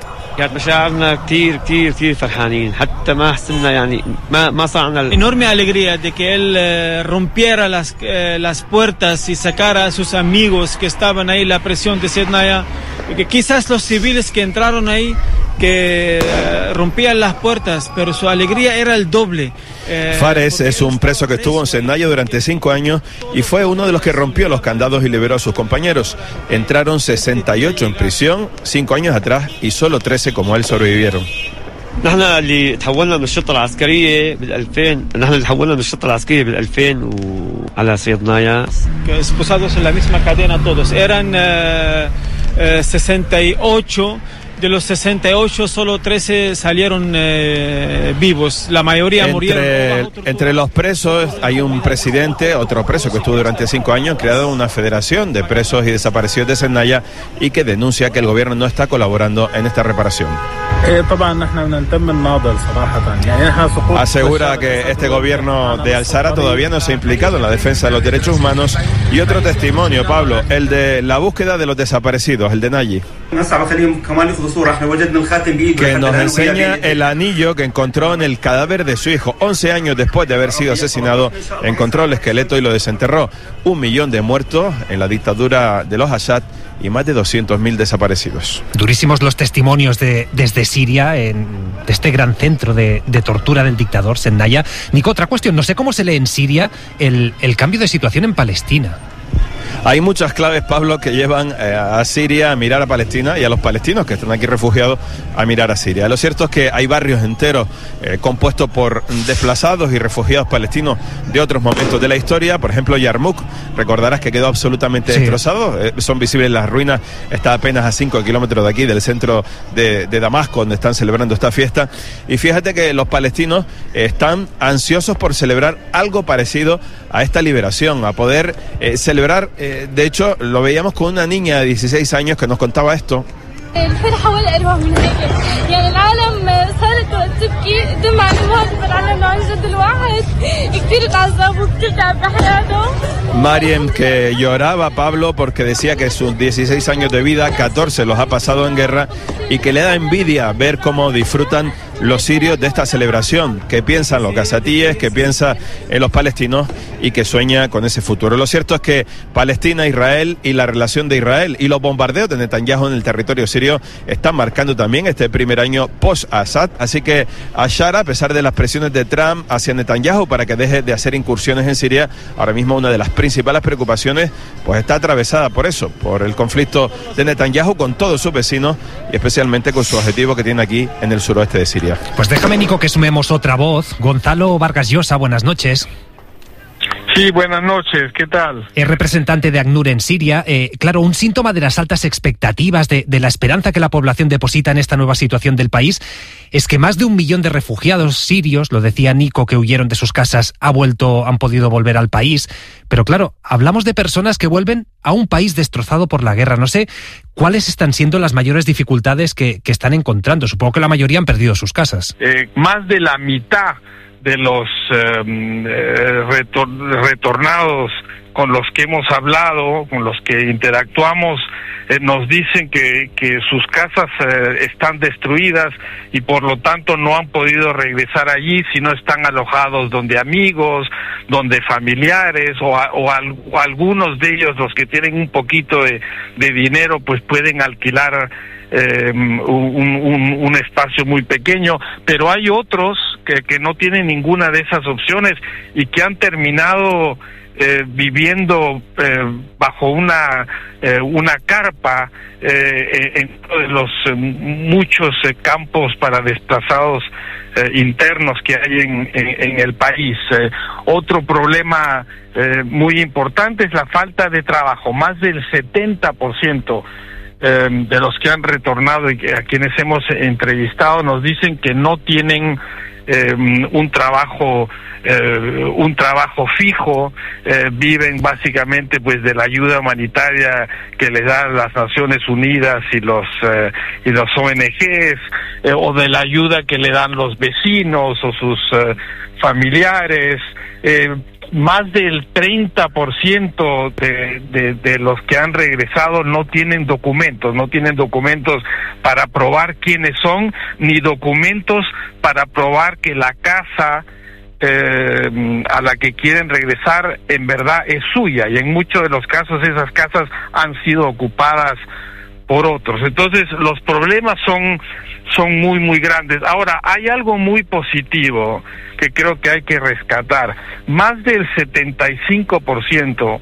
Enorme alegría de que él rompiera las puertas y sacara a sus amigos que estaban ahí, la presión de Sednaya, que quizás los civiles que entraron ahí que rompían las puertas, pero su alegría era el doble. Fares es un preso que estuvo en Sednaya durante 5 años y fue uno de los que rompió los candados y liberó a sus compañeros. Entraron 68 en prisión 5 años atrás y solo 13 como él sobrevivieron. نحن اللي تحولنا من الشرطة العسكرية نحن اللي تحولنا من الشرطة العسكرية بال2000 وعلى صيدنايا. Esposados en la misma cadena todos. Eran 68. De los 68, solo 13 salieron vivos. La mayoría murieron. Entre los presos hay un presidente, otro preso que estuvo durante 5 años, creado una federación de presos y desaparecidos de Sednaya y que denuncia que el gobierno no está colaborando en esta reparación. Asegura que este gobierno de Al-Zara todavía no se ha implicado en la defensa de los derechos humanos. Y otro testimonio, Pablo, el de la búsqueda de los desaparecidos, el de Nayi, que nos enseña el anillo que encontró en el cadáver de su hijo. 11 años después de haber sido asesinado, encontró el esqueleto y lo desenterró. 1 millón de muertos en la dictadura de los Assad y más de 200.000 desaparecidos. Durísimos los testimonios desde Siria, de este gran centro de tortura del dictador Sednaya. Nico, otra cuestión, no sé cómo se lee en Siria el cambio de situación en Palestina. Hay muchas claves, Pablo, que llevan a Siria a mirar a Palestina y a los palestinos que están aquí refugiados a mirar a Siria. Lo cierto es que hay barrios enteros compuestos por desplazados y refugiados palestinos de otros momentos de la historia. Por ejemplo, Yarmouk, recordarás que quedó absolutamente destrozado. Son visibles las ruinas, está apenas a 5 kilómetros de aquí, del centro de Damasco, donde están celebrando esta fiesta. Y fíjate que los palestinos están ansiosos por celebrar algo parecido a esta liberación, a poder celebrar. De hecho, lo veíamos con una niña de 16 años que nos contaba esto. Mariem, que lloraba, Pablo, porque decía que sus 16 años de vida, 14 los ha pasado en guerra y que le da envidia ver cómo disfrutan los sirios de esta celebración, que piensan los gazatíes, que piensa en los palestinos y que sueña con ese futuro. Lo cierto es que Palestina, Israel y la relación de Israel y los bombardeos de Netanyahu en el territorio sirio están marcando también este primer año post-Assad, así que Al-Shara, a pesar de las presiones de Trump hacia Netanyahu para que deje de hacer incursiones en Siria, ahora mismo una de las principales preocupaciones pues está atravesada por eso, por el conflicto de Netanyahu con todos sus vecinos y especialmente con su objetivo que tiene aquí en el suroeste de Siria. Pues déjame, Nico, que sumemos otra voz. Gonzalo Vargas Llosa, buenas noches. Sí, buenas noches, ¿qué tal? Es representante de ACNUR en Siria. Claro, un síntoma de las altas expectativas, de la esperanza que la población deposita en esta nueva situación del país, es que más de 1 millón de refugiados sirios, lo decía Nico, que huyeron de sus casas, han podido volver al país. Pero claro, hablamos de personas que vuelven a un país destrozado por la guerra. No sé cuáles están siendo las mayores dificultades que están encontrando. Supongo que la mayoría han perdido sus casas. Más de la mitad de los retornados con los que hemos hablado, con los que interactuamos, nos dicen que sus casas están destruidas y por lo tanto no han podido regresar allí, sino están alojados donde amigos, donde familiares o algunos de ellos, los que tienen un poquito de dinero, pues pueden alquilar un espacio muy pequeño, pero hay otros que no tienen ninguna de esas opciones y que han terminado viviendo bajo una carpa en los muchos campos para desplazados internos que hay en el país. Otro problema muy importante es la falta de trabajo. Más del 70% de los que han retornado y a quienes hemos entrevistado nos dicen que no tienen un trabajo fijo, viven básicamente pues de la ayuda humanitaria que les dan las Naciones Unidas y los ONGs, o de la ayuda que le dan los vecinos o sus familiares. Más del 30% de los que han regresado no tienen documentos para probar quiénes son, ni documentos para probar que la casa a la que quieren regresar en verdad es suya, y en muchos de los casos esas casas han sido ocupadas por otros. Entonces los problemas son muy muy grandes. Ahora, hay algo muy positivo que creo que hay que rescatar. Más del 75%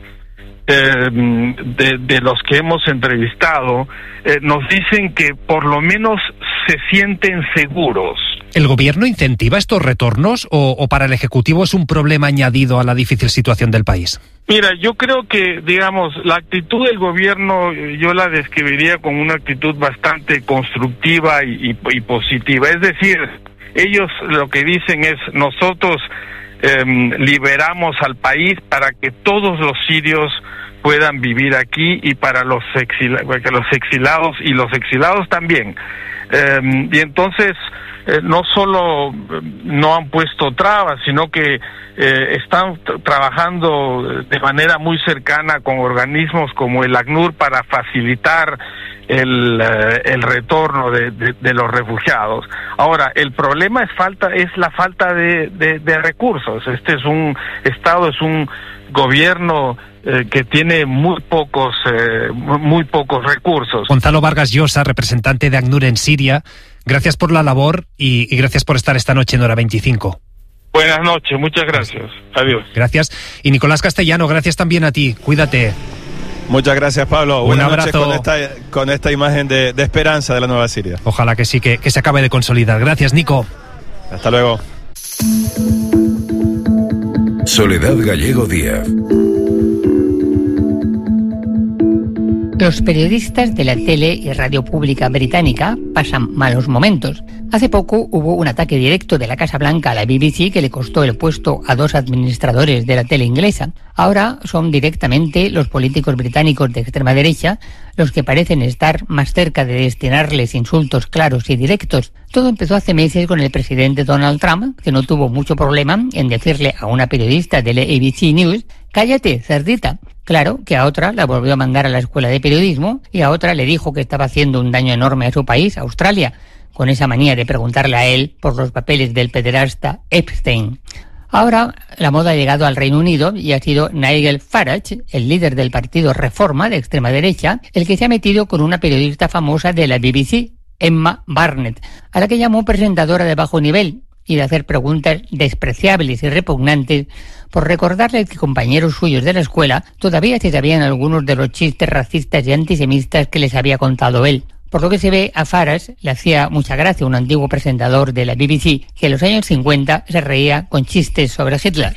de los que hemos entrevistado nos dicen que por lo menos se sienten seguros. ¿El gobierno incentiva estos retornos o para el Ejecutivo es un problema añadido a la difícil situación del país? Mira, yo creo que, digamos, la actitud del gobierno yo la describiría como una actitud bastante constructiva y positiva. Es decir, ellos lo que dicen es: nosotros liberamos al país para que todos los sirios puedan vivir aquí, y para los exilados y los exilados también. Y entonces no solo no han puesto trabas, sino que están trabajando de manera muy cercana con organismos como el ACNUR para facilitar el retorno de los refugiados. Ahora, el problema es la falta de recursos. Este es un Estado, es un gobierno que tiene muy pocos recursos. Gonzalo Vargas Llosa, representante de ACNUR en Siria, gracias por la labor y gracias por estar esta noche en Hora 25. Buenas noches, muchas gracias. Adiós. Gracias. Y Nicolás Castellano, gracias también a ti. Cuídate. Muchas gracias, Pablo. Un Buenas abrazo. noches con esta imagen de esperanza de la nueva Siria. Ojalá que sí, que se acabe de consolidar. Gracias, Nico. Hasta luego. Soledad Gallego Díaz. Los periodistas de la tele y radio pública británica pasan malos momentos. Hace poco hubo un ataque directo de la Casa Blanca a la BBC que le costó el puesto a 2 administradores de la tele inglesa. Ahora son directamente los políticos británicos de extrema derecha los que parecen estar más cerca de destinarles insultos claros y directos. Todo empezó hace meses con el presidente Donald Trump, que no tuvo mucho problema en decirle a una periodista de la ABC News: «Cállate, cerdita». Claro que a otra la volvió a mandar a la escuela de periodismo y a otra le dijo que estaba haciendo un daño enorme a su país, Australia, con esa manía de preguntarle a él por los papeles del pederasta Epstein. Ahora la moda ha llegado al Reino Unido y ha sido Nigel Farage, el líder del partido Reforma de extrema derecha, el que se ha metido con una periodista famosa de la BBC, Emma Barnett, a la que llamó presentadora de bajo nivel y de hacer preguntas despreciables y repugnantes por recordarle que compañeros suyos de la escuela todavía se sabían algunos de los chistes racistas y antisemitas que les había contado él. Por lo que se ve, a Farage le hacía mucha gracia un antiguo presentador de la BBC que en los años 50 se reía con chistes sobre Hitler.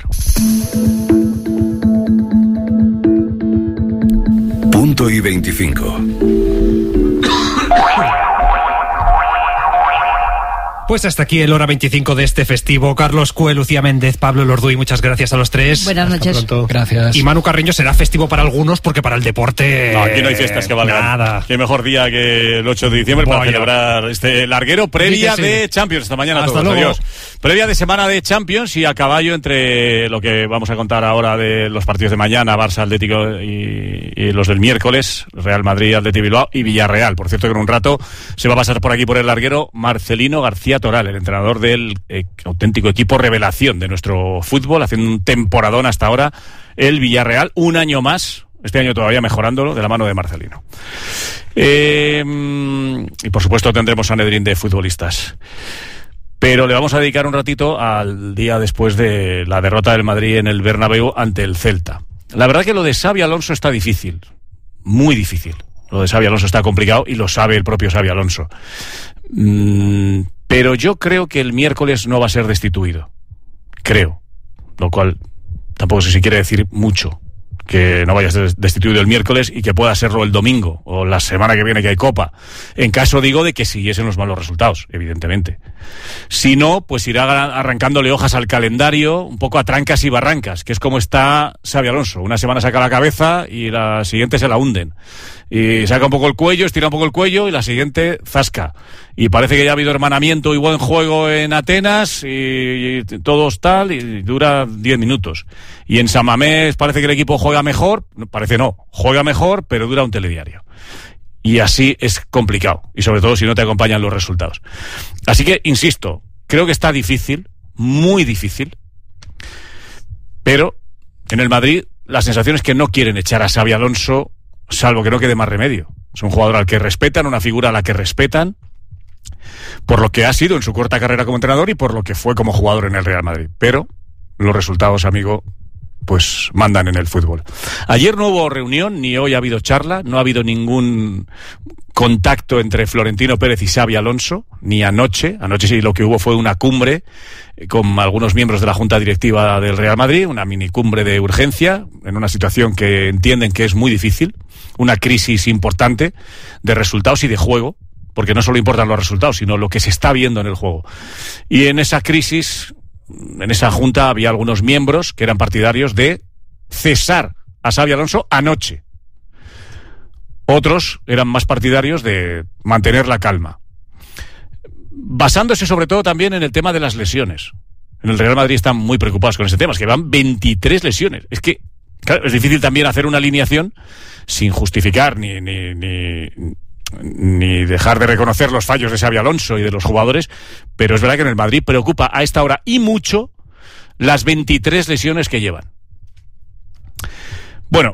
Punto y 25. Pues hasta aquí el hora 25 de este festivo. Carlos Cue, Lucía Méndez, Pablo Lorduy, muchas gracias a los tres. Buenas noches. Hasta pronto. Gracias. Y Manu Carreño será festivo para algunos porque para el deporte... No, aquí no hay fiestas que valgan. Nada. Qué mejor día que el 8 de diciembre para celebrar este larguero previa de Champions. Hasta mañana a todos. Luego. Adiós. Previa de semana de Champions y a caballo entre lo que vamos a contar ahora de los partidos de mañana, Barça, Atlético y los del miércoles, Real Madrid, Athletic Bilbao y Villarreal. Por cierto que en un rato se va a pasar por aquí por el larguero Marcelino García Toral, el entrenador del auténtico equipo revelación de nuestro fútbol, haciendo un temporadón hasta ahora, el Villarreal, un año más, este año todavía mejorándolo, de la mano de Marcelino. Y por supuesto tendremos Sanedrín de futbolistas. Pero le vamos a dedicar un ratito al día después de la derrota del Madrid en el Bernabéu ante el Celta. La verdad que lo de Xabi Alonso está difícil, muy difícil. Lo de Xabi Alonso está complicado y lo sabe el propio Xabi Alonso. Pero yo creo que el miércoles no va a ser destituido. Creo. Lo cual tampoco sé si quiere decir mucho. Que no vaya a ser destituido el miércoles y que pueda serlo el domingo o la semana que viene que hay Copa. En caso, digo, de que siguiesen los malos resultados, evidentemente. Si no, pues irá arrancándole hojas al calendario, un poco a trancas y barrancas, que es como está Xabi Alonso. Una semana saca la cabeza y la siguiente se la hunden. Y saca un poco el cuello, estira un poco el cuello y la siguiente zasca. Y parece que ya ha habido hermanamiento y buen juego en Atenas y todos tal, y dura 10 minutos. Y en San Mamés parece que el equipo juega mejor, parece no, juega mejor, pero dura un telediario. Y así es complicado, y sobre todo si no te acompañan los resultados. Así que, insisto, creo que está difícil, muy difícil, pero en el Madrid la sensación es que no quieren echar a Xabi Alonso, salvo que no quede más remedio. Es un jugador al que respetan, una figura a la que respetan, por lo que ha sido en su corta carrera como entrenador y por lo que fue como jugador en el Real Madrid. Pero los resultados, amigo, pues mandan en el fútbol. Ayer no hubo reunión, ni hoy ha habido charla, no ha habido ningún contacto entre Florentino Pérez y Xabi Alonso, ni anoche. Anoche sí lo que hubo fue una cumbre con algunos miembros de la Junta Directiva del Real Madrid, una minicumbre de urgencia, en una situación que entienden que es muy difícil, una crisis importante de resultados y de juego, porque no solo importan los resultados, sino lo que se está viendo en el juego. Y en esa crisis, en esa junta, había algunos miembros que eran partidarios de cesar a Xabi Alonso anoche. Otros eran más partidarios de mantener la calma, basándose sobre todo también en el tema de las lesiones. En el Real Madrid están muy preocupados con ese tema, es que van 23 lesiones. Es que, claro, es difícil también hacer una alineación sin justificar ni dejar de reconocer los fallos de Xabi Alonso y de los jugadores, pero es verdad que en el Madrid preocupa a esta hora y mucho las 23 lesiones que llevan. Bueno,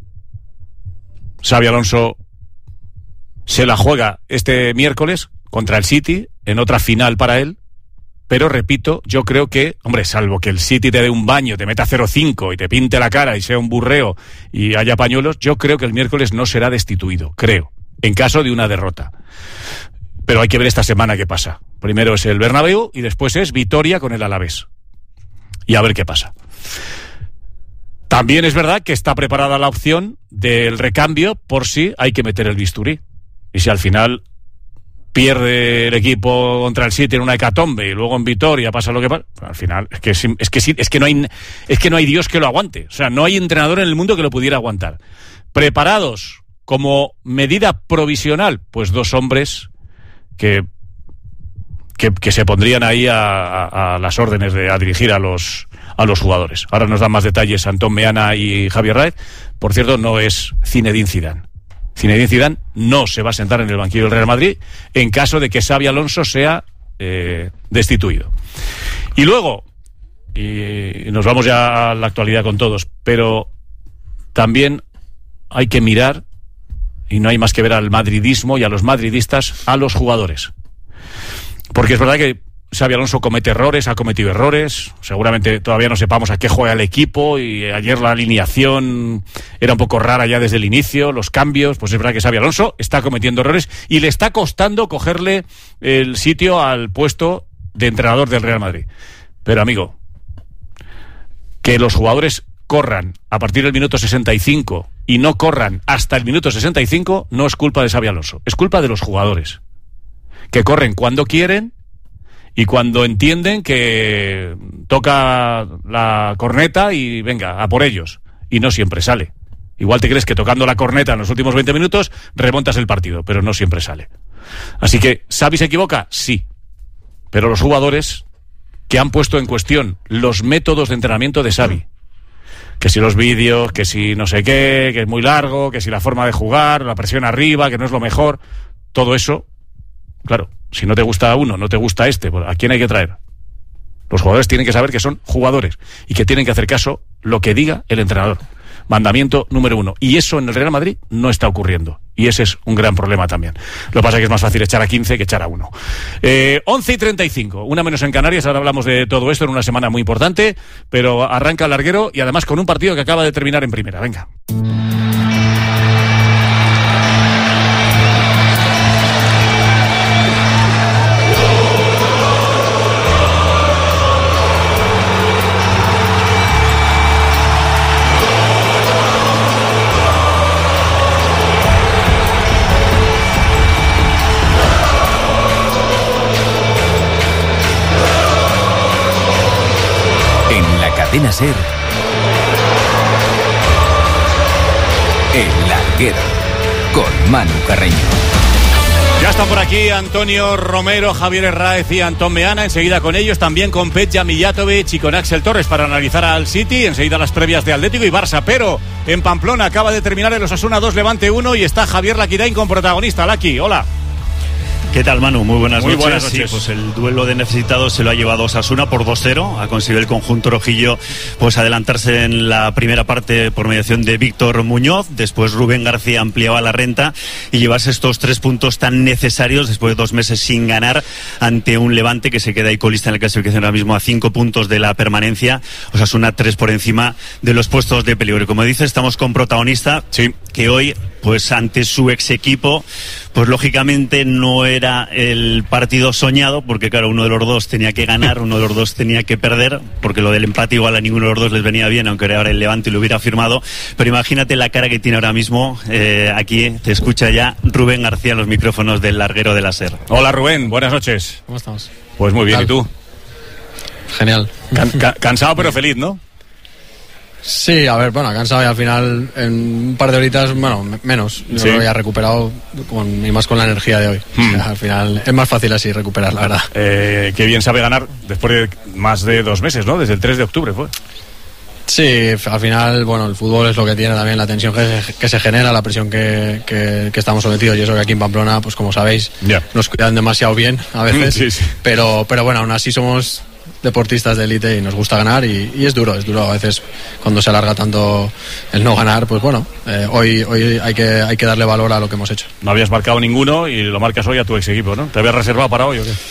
Xabi Alonso se la juega este miércoles contra el City en otra final para él, pero repito, yo creo que, hombre, salvo que el City te dé un baño, te meta 0-5 y te pinte la cara y sea un burreo y haya pañuelos, yo creo que el miércoles no será destituido, creo, en caso de una derrota. Pero hay que ver esta semana qué pasa. Primero es el Bernabéu y después es Vitoria con el Alavés. Y a ver qué pasa. También es verdad que está preparada la opción del recambio por si hay que meter el bisturí. Y si al final pierde el equipo contra el City en una hecatombe y luego en Vitoria pasa lo que pasa, al final es que no hay Dios que lo aguante. O sea, no hay entrenador en el mundo que lo pudiera aguantar. Preparados como medida provisional, pues dos hombres que se pondrían ahí a las órdenes a dirigir a los jugadores. Ahora nos dan más detalles Antón Meana y Javier Raez. Por cierto, no es Zinedine Zidane. Zinedine Zidane no se va a sentar en el banquillo del Real Madrid en caso de que Xabi Alonso sea destituido. Y luego, y nos vamos ya a la actualidad con todos, pero también hay que mirar, y no hay más que ver al madridismo y a los madridistas, a los jugadores. Porque es verdad que Xabi Alonso comete errores, ha cometido errores, seguramente todavía no sepamos a qué juega el equipo, y ayer la alineación era un poco rara ya desde el inicio, los cambios, pues es verdad que Xabi Alonso está cometiendo errores y le está costando cogerle el sitio al puesto de entrenador del Real Madrid. Pero amigo, que los jugadores corran a partir del minuto 65 y no corran hasta el minuto 65 no es culpa de Xabi Alonso, es culpa de los jugadores, que corren cuando quieren y cuando entienden que toca la corneta y venga, a por ellos, y no siempre sale. Igual te crees que tocando la corneta en los últimos 20 minutos remontas el partido, pero no siempre sale. Así que, ¿Xavi se equivoca? Sí. Pero los jugadores que han puesto en cuestión los métodos de entrenamiento de Xavi, que si los vídeos, que si no sé qué, que es muy largo, que si la forma de jugar, la presión arriba, que no es lo mejor, todo eso, claro, si no te gusta uno, no te gusta este, ¿a quién hay que traer? Los jugadores tienen que saber que son jugadores y que tienen que hacer caso lo que diga el entrenador. Mandamiento número 1. Y eso en el Real Madrid no está ocurriendo. Y ese es un gran problema también. Lo que pasa es que es más fácil echar a 15 que echar a 1. 11:35, una menos en Canarias. Ahora hablamos de todo esto en una semana muy importante, pero arranca el larguero y además con un partido que acaba de terminar en primera. Venga. Cadena Ser, El Larguero, con Manu Carreño. Ya están por aquí Antonio Romero, Javier Herráez y Antón Meana. Enseguida con ellos, también con Petja Mijatovic y con Axel Torres para analizar al City. Enseguida las previas de Atlético y Barça. Pero en Pamplona acaba de terminar el Osasuna 2, Levante 1 y está Javier Laquirain con protagonista. Laqui, hola. ¿Qué tal, Manu? Muy buenas noches. Buenas noches. Sí, pues el duelo de necesitados se lo ha llevado Osasuna por 2-0. Ha conseguido el conjunto rojillo pues adelantarse en la primera parte por mediación de Víctor Muñoz. Después Rubén García ampliaba la renta y llevarse estos 3 puntos tan necesarios después de 2 meses sin ganar ante un Levante que se queda ahí colista en la clasificación ahora mismo a 5 puntos de la permanencia. Osasuna 3 por encima de los puestos de peligro. Y como dice, estamos con protagonista que hoy, pues ante su ex equipo, pues lógicamente no era el partido soñado, porque claro, uno de los dos tenía que ganar, uno de los dos tenía que perder, porque lo del empate igual a ninguno de los dos les venía bien, aunque ahora el Levante lo hubiera firmado. Pero imagínate la cara que tiene ahora mismo, aquí te escucha ya Rubén García en los micrófonos del Larguero de la SER. Hola Rubén, buenas noches. ¿Cómo estamos? Pues muy bien, ¿y tú? Genial. Cansado pero feliz, ¿no? Sí, a ver, bueno, cansado y al final en un par de horitas, bueno, menos. Yo lo había recuperado y más con la energía de hoy. O sea, al final es más fácil así recuperar, la verdad. Qué bien sabe ganar después de más de 2 meses, ¿no? Desde el 3 de octubre fue. Sí, al final, bueno, el fútbol es lo que tiene también, la tensión que se genera, la presión que estamos sometidos, y eso que aquí en Pamplona, pues como sabéis, nos cuidan demasiado bien a veces, pero bueno, aún así somos deportistas de élite y nos gusta ganar y es duro a veces cuando se alarga tanto el no ganar, pues bueno, hoy hay que darle valor a lo que hemos hecho. No habías marcado ninguno y lo marcas hoy a tu ex equipo, ¿no? ¿Te habías reservado para hoy o qué?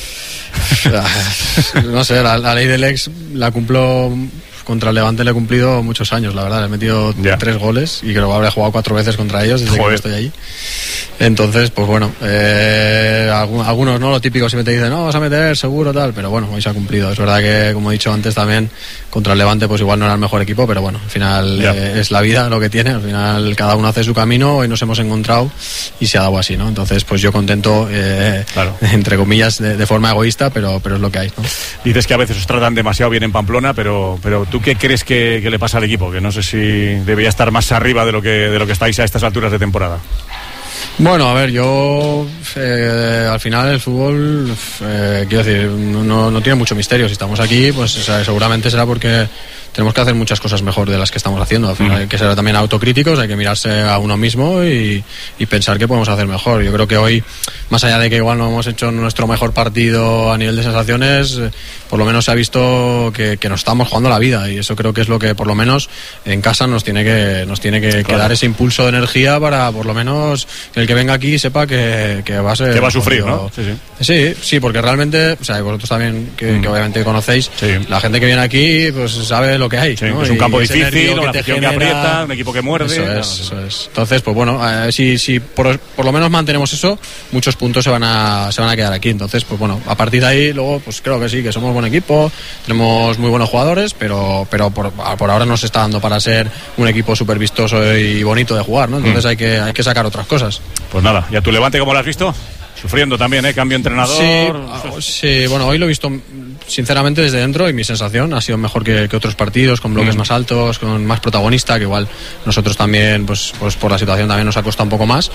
No sé, la ley del ex la cumplo. Contra el Levante le he cumplido muchos años, la verdad. Le he metido 3 goles y creo que habré jugado 4 veces contra ellos desde que estoy allí. Entonces, pues bueno, algunos, ¿no? Lo típico siempre te dicen, no, vas a meter, seguro, tal. Pero bueno, hoy se ha cumplido. Es verdad que, como he dicho antes también, contra el Levante, pues igual no era el mejor equipo, pero bueno, al final es la vida lo que tiene. Al final cada uno hace su camino. Hoy nos hemos encontrado y se ha dado así, ¿no? Entonces, pues yo contento, entre comillas, de forma egoísta, pero es lo que hay, ¿no? Dices que a veces os tratan demasiado bien en Pamplona, pero ¿tú qué crees que le pasa al equipo? Que no sé si debería estar más arriba de lo que estáis a estas alturas de temporada. Bueno, a ver, yo al final el fútbol, quiero decir, no tiene mucho misterio. Si estamos aquí, pues seguramente será porque tenemos que hacer muchas cosas mejor de las que estamos haciendo. Al final hay que ser también autocríticos, hay que mirarse a uno mismo y pensar que podemos hacer mejor. Yo creo que hoy, más allá de que igual no hemos hecho nuestro mejor partido a nivel de sensaciones, por lo menos se ha visto que nos estamos jugando la vida, y eso creo que es lo que por lo menos en casa nos tiene que dar ese impulso de energía para por lo menos el que venga aquí sepa que va a ser... Que va a sufrir, ¿no? Sí, porque realmente, o sea, vosotros también que obviamente conocéis, la gente que viene aquí pues sabe lo que hay, ¿no? Es un campo difícil, una afición que aprieta, un equipo que muerde. Eso es. Entonces, pues bueno, si por lo menos mantenemos eso, muchos puntos se van a quedar aquí. Entonces, pues bueno, a partir de ahí, luego, pues creo que sí, que somos buen equipo, tenemos muy buenos jugadores, pero por ahora nos está dando para ser un equipo súper vistoso y bonito de jugar, ¿no? Entonces hay que sacar otras cosas. Pues nada, ¿y a tu Levante cómo lo has visto? Sufriendo también, cambio de entrenador. Sí, bueno, hoy lo he visto sinceramente desde dentro y mi sensación ha sido mejor que otros partidos, con bloques más altos, con más protagonista, que igual nosotros también, pues por la situación también nos ha costado un poco más,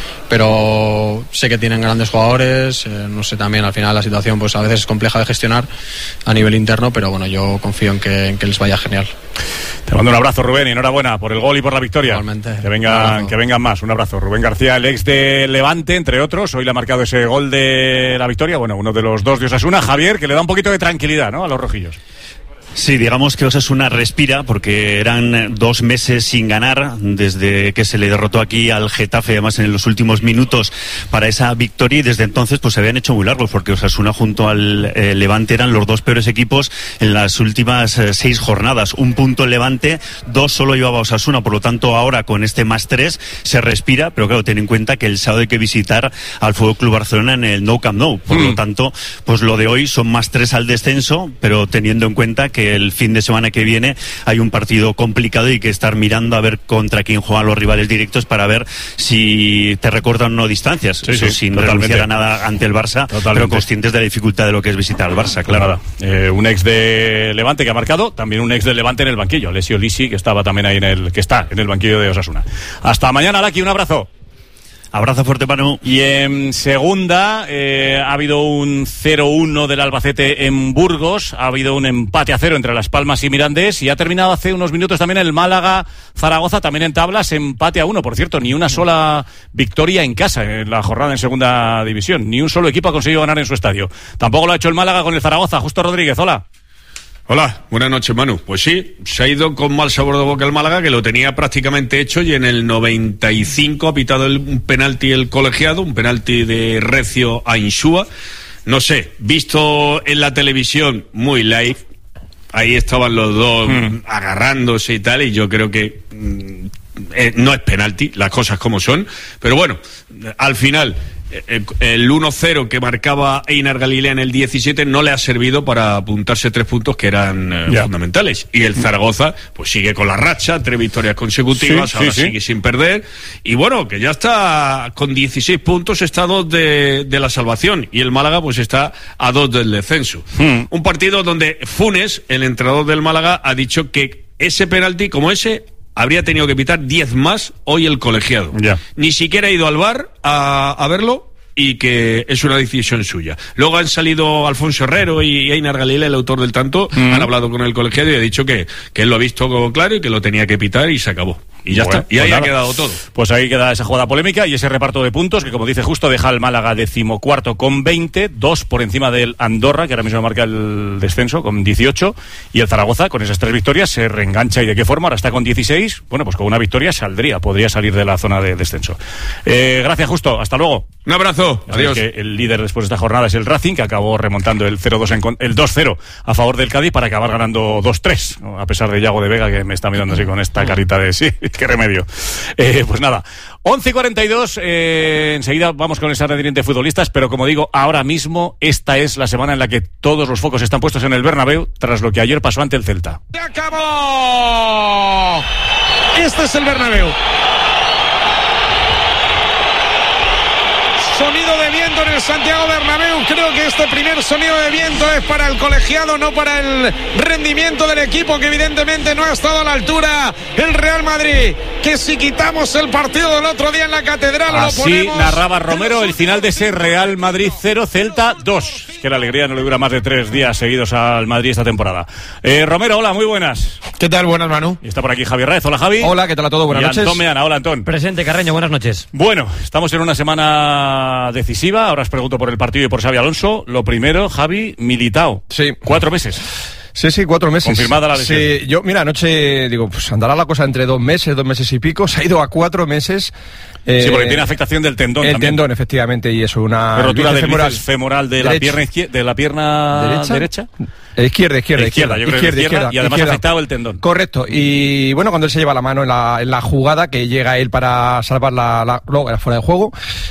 pero sé que tienen grandes jugadores, no sé, también al final la situación pues a veces es compleja de gestionar a nivel interno, pero bueno, yo confío en que les vaya genial. Te mando un abrazo, Rubén, y enhorabuena por el gol y por la victoria. Igualmente. Que vengan más. Un abrazo. Rubén García, el ex de Levante, entre otros. Hoy le ha marcado ese gol de la victoria. Bueno, uno de los dos de Osasuna, Javier, que le da un poquito de tranquilidad, ¿no?, a los rojillos. Sí, digamos que Osasuna respira porque eran 2 meses sin ganar desde que se le derrotó aquí al Getafe, además en los últimos minutos para esa victoria, y desde entonces pues se habían hecho muy largos porque Osasuna junto al Levante eran los 2 peores equipos en las últimas 6 jornadas. 1 punto el Levante, 2 solo llevaba Osasuna, por lo tanto ahora con este +3 se respira, pero claro, ten en cuenta que el sábado hay que visitar al FC Barcelona en el Nou Camp Nou, por lo tanto pues lo de hoy son +3 al descenso, pero teniendo en cuenta que el fin de semana que viene hay un partido complicado y hay que estar mirando a ver contra quién juegan los rivales directos para ver si te recortan o no distancias. Sí, eso sí, sin totalmente. renunciar a nada ante el Barça, Totalmente. pero conscientes de la dificultad de lo que es visitar al Barça, claro. Un ex de Levante que ha marcado, también un ex de Levante en el banquillo, Alessio Lisi, que estaba también ahí que está en el banquillo de Osasuna. Hasta mañana, Laki, un abrazo. Abrazo fuerte, Manu. Y en segunda ha habido un 0-1 del Albacete en Burgos, ha habido un empate a 0 entre Las Palmas y Mirandés, y ha terminado hace unos minutos también el Málaga-Zaragoza, también en tablas, empate a 1. Por cierto, ni una sola victoria en casa en la jornada en segunda división, ni un solo equipo ha conseguido ganar en su estadio. Tampoco lo ha hecho el Málaga con el Zaragoza. Justo Rodríguez, hola. Hola, buenas noches, Manu. Pues sí, se ha ido con mal sabor de boca el Málaga, que lo tenía prácticamente hecho, y en el 95 ha pitado un penalti el colegiado, un penalti de Recio a Insúa. No sé, visto en la televisión muy live, ahí estaban los dos agarrándose y tal, y yo creo que no es penalti, las cosas como son, pero bueno, al final el 1-0 que marcaba Einar Galilea en el 17 no le ha servido para apuntarse 3 puntos que eran fundamentales, y el Zaragoza pues sigue con la racha, 3 victorias consecutivas, ahora sigue sin perder, y bueno, que ya está con 16 puntos, está a 2 de la salvación, y el Málaga pues está a 2 del descenso. Un partido donde Funes, el entrenador del Málaga, ha dicho que ese penalti como ese habría tenido que pitar 10 más hoy el colegiado. Ni siquiera ha ido al VAR a verlo, y que es una decisión suya. Luego han salido Alfonso Herrero y Einar Galilea, el autor del tanto, han hablado con el colegiado y ha dicho que él lo ha visto como claro y que lo tenía que pitar, y se acabó. Y ya está. Y ahí ha quedado todo. Pues ahí queda esa jugada polémica y ese reparto de puntos que, como dice justo, deja al Málaga 14º con 20, 2 por encima del Andorra, que ahora mismo marca el descenso con 18, y el Zaragoza, con esas 3 victorias, se reengancha. ¿Y de qué forma? Ahora está con 16. Bueno, pues con una victoria podría salir de la zona de descenso. Gracias, Justo. Hasta luego. Un abrazo. Adiós. Que el líder después de esta jornada es el Racing, que acabó remontando el 2-0 a favor del Cádiz para acabar ganando 2-3, ¿no? A pesar de Yago de Vega, que me está mirando así con esta carita de sí, qué remedio. Pues nada, 11:42, enseguida vamos con esa red de futbolistas, pero como digo, ahora mismo esta es la semana en la que todos los focos están puestos en el Bernabéu, tras lo que ayer pasó ante el Celta. ¡Se acabó! Este es el Bernabéu. Sonido de viento en el Santiago Bernabéu. Creo que este primer sonido de viento es para el colegiado, no para el rendimiento del equipo, que evidentemente no ha estado a la altura el Real Madrid. Que si quitamos el partido del otro día en la Catedral, así lo ponemos... narraba Romero el final de ese Real Madrid 0, Celta 2. Es que la alegría no le dura más de 3 días seguidos al Madrid esta temporada. Romero, hola, muy buenas. ¿Qué tal? Buenas, Manu. Y está por aquí Javier Raez. Hola, Javi. Hola, ¿qué tal a todos? Buenas noches. Antón Meana. Hola, Antón. Presente, Carreño. Buenas noches. Bueno, estamos en una semana decisiva. Ahora os pregunto por el partido y por Xabi Alonso. Lo primero, Javi, Militao. Sí. 4 meses. Sí, 4 meses. Confirmada la lesión. Sí, yo, mira, anoche digo, pues andará la cosa entre 2 meses y pico. Se ha ido a 4 meses. Sí, porque tiene afectación del tendón el también. Tendón, efectivamente, y eso, una rotura del bíceps femoral de la pierna derecha. Izquierda, yo creo que izquierda, y además ha afectado el tendón. Correcto, y bueno, cuando él se lleva la mano en la jugada, que llega él para salvar la fuera de juego,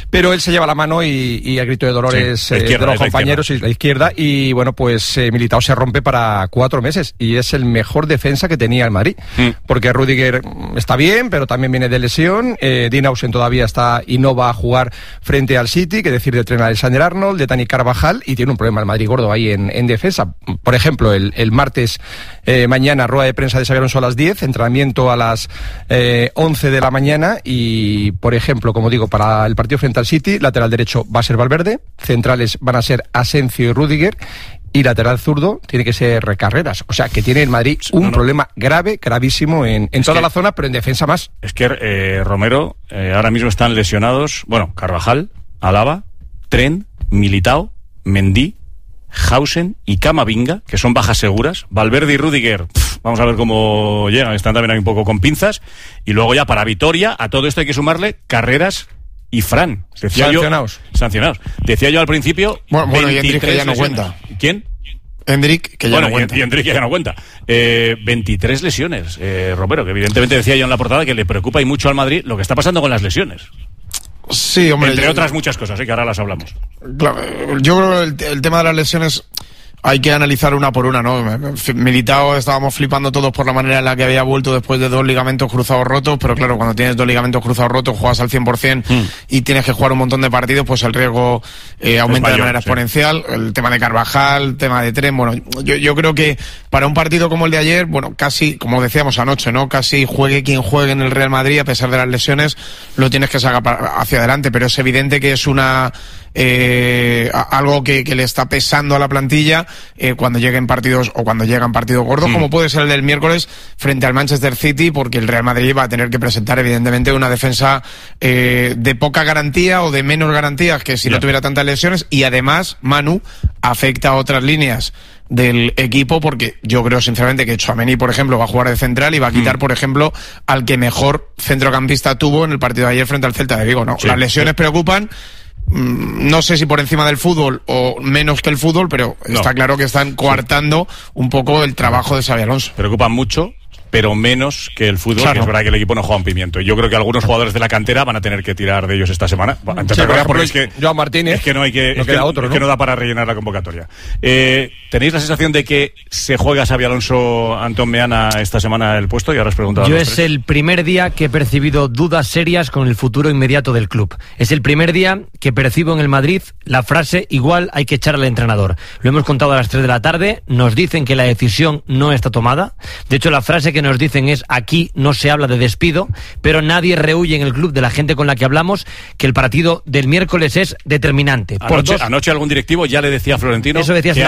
pero él se lleva la mano y el grito de dolores de los compañeros y la izquierda, y bueno, pues Militao se rompe para 4 meses y es el mejor defensa que tenía el Madrid, porque Rüdiger está bien, pero también viene de lesión, Dinausen todavía está y no va a jugar frente al City, que decir de Trent Alexander-Arnold, de Dani Carvajal, y tiene un problema el Madrid gordo ahí en defensa. Por ejemplo, el martes mañana, rueda de prensa de Xabi Alonso a las 10, entrenamiento a las 11 de la mañana, y por ejemplo, como digo, para el partido frente al City, lateral derecho va a ser Valverde, centrales van a ser Asensio y Rüdiger, y lateral zurdo tiene que ser Carreras. O sea, que tiene el Madrid un problema grave, gravísimo en toda la zona, pero en defensa más. Es que Romero, ahora mismo están lesionados, bueno, Carvajal, Alaba, Trent, Militao, Mendy, Hausen y Camavinga, que son bajas seguras. Valverde y Rüdiger, vamos a ver cómo llegan, están también ahí un poco con pinzas. Y luego ya para Vitoria, a todo esto hay que sumarle Carreras y Fran. Sancionados. Decía yo al principio... Bueno, y Endrick que ya no cuenta. ¿Quién? Endrick, que ya no cuenta. Y Endrick ya no cuenta. 23 lesiones, Romero, que evidentemente decía yo en la portada que le preocupa y mucho al Madrid lo que está pasando con las lesiones. Sí, hombre. Entre otras muchas cosas, que ahora las hablamos. Claro, yo creo que el tema de las lesiones hay que analizar una por una, ¿no? Militao, estábamos flipando todos por la manera en la que había vuelto después de 2 ligamentos cruzados rotos, pero claro, cuando tienes 2 ligamentos cruzados rotos, juegas al 100% y tienes que jugar un montón de partidos, pues el riesgo aumenta de manera exponencial. El tema de Carvajal, el tema de Trent, bueno, yo creo que para un partido como el de ayer, bueno, casi, como decíamos anoche, ¿no? Casi juegue quien juegue en el Real Madrid, a pesar de las lesiones, lo tienes que sacar hacia adelante, pero es evidente que es algo que le está pesando a la plantilla cuando lleguen partidos o cuando llegan partidos gordos, como puede ser el del miércoles frente al Manchester City, porque el Real Madrid va a tener que presentar evidentemente una defensa de poca garantía o de menos garantías que si no tuviera tantas lesiones, y además, Manu, afecta a otras líneas del equipo, porque yo creo sinceramente que Tchouaméni, por ejemplo, va a jugar de central y va a quitar, por ejemplo, al que mejor centrocampista tuvo en el partido de ayer frente al Celta de Vigo, ¿no? Las lesiones preocupan. No sé si por encima del fútbol o menos que el fútbol, pero está claro que están coartando un poco el trabajo de Xabi Alonso. Preocupan mucho, pero menos que el fútbol, que es verdad que el equipo no juega un pimiento. Y yo creo que algunos jugadores de la cantera van a tener que tirar de ellos esta semana. Porque es que Joan Martínez, es que no hay que, es que no da para rellenar la convocatoria. ¿Tenéis la sensación de que se juega Xabi Alonso, Antón Meana, esta semana el puesto? Y ahora os preguntaba. Yo es el primer día que he percibido dudas serias con el futuro inmediato del club. Es el primer día que percibo en el Madrid la frase igual hay que echar al entrenador. Lo hemos contado a las 3 de la tarde, nos dicen que la decisión no está tomada. De hecho, la frase que nos dicen es: aquí no se habla de despido, pero nadie rehuye en el club de la gente con la que hablamos que el partido del miércoles es determinante. Anoche algún directivo ya le decía a Florentino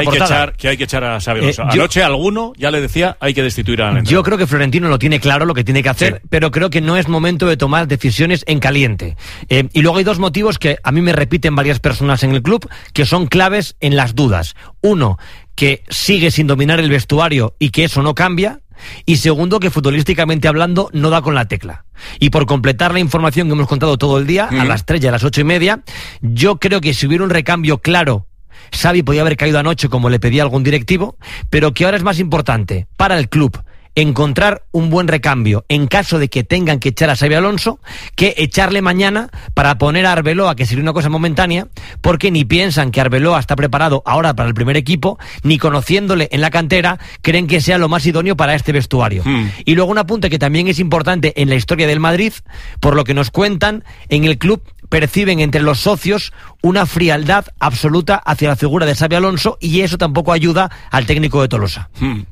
que hay que echar a Xabi Alonso. Anoche alguno ya le decía hay que destituir al entrenador. Yo creo que Florentino lo tiene claro lo que tiene que hacer, pero creo que no es momento de tomar decisiones en caliente. Y luego hay 2 motivos que a mí me repiten varias personas en el club, que son claves en las dudas. Uno, que sigue sin dominar el vestuario y que eso no cambia. Y segundo, que futbolísticamente hablando no da con la tecla. Y por completar la información que hemos contado todo el día, a las 3 y a las 8:30, yo creo que si hubiera un recambio claro, Xavi podía haber caído anoche como le pedía algún directivo, pero que ahora es más importante para el club encontrar un buen recambio en caso de que tengan que echar a Xabi Alonso que echarle mañana para poner a Arbeloa, que sería una cosa momentánea, porque ni piensan que Arbeloa está preparado ahora para el primer equipo, ni conociéndole en la cantera creen que sea lo más idóneo para este vestuario. Y luego un apunte que también es importante en la historia del Madrid, por lo que nos cuentan, en el club perciben entre los socios una frialdad absoluta hacia la figura de Xabi Alonso, y eso tampoco ayuda al técnico de Tolosa.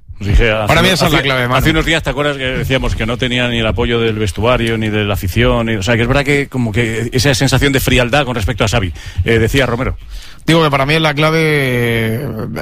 Para mí esa es la clave, Manu. Hace unos días, ¿te acuerdas que decíamos que no tenía ni el apoyo del vestuario ni de la afición? O sea, que es verdad que como que esa sensación de frialdad con respecto a Xavi. Decía Romero. Digo que para mí es la clave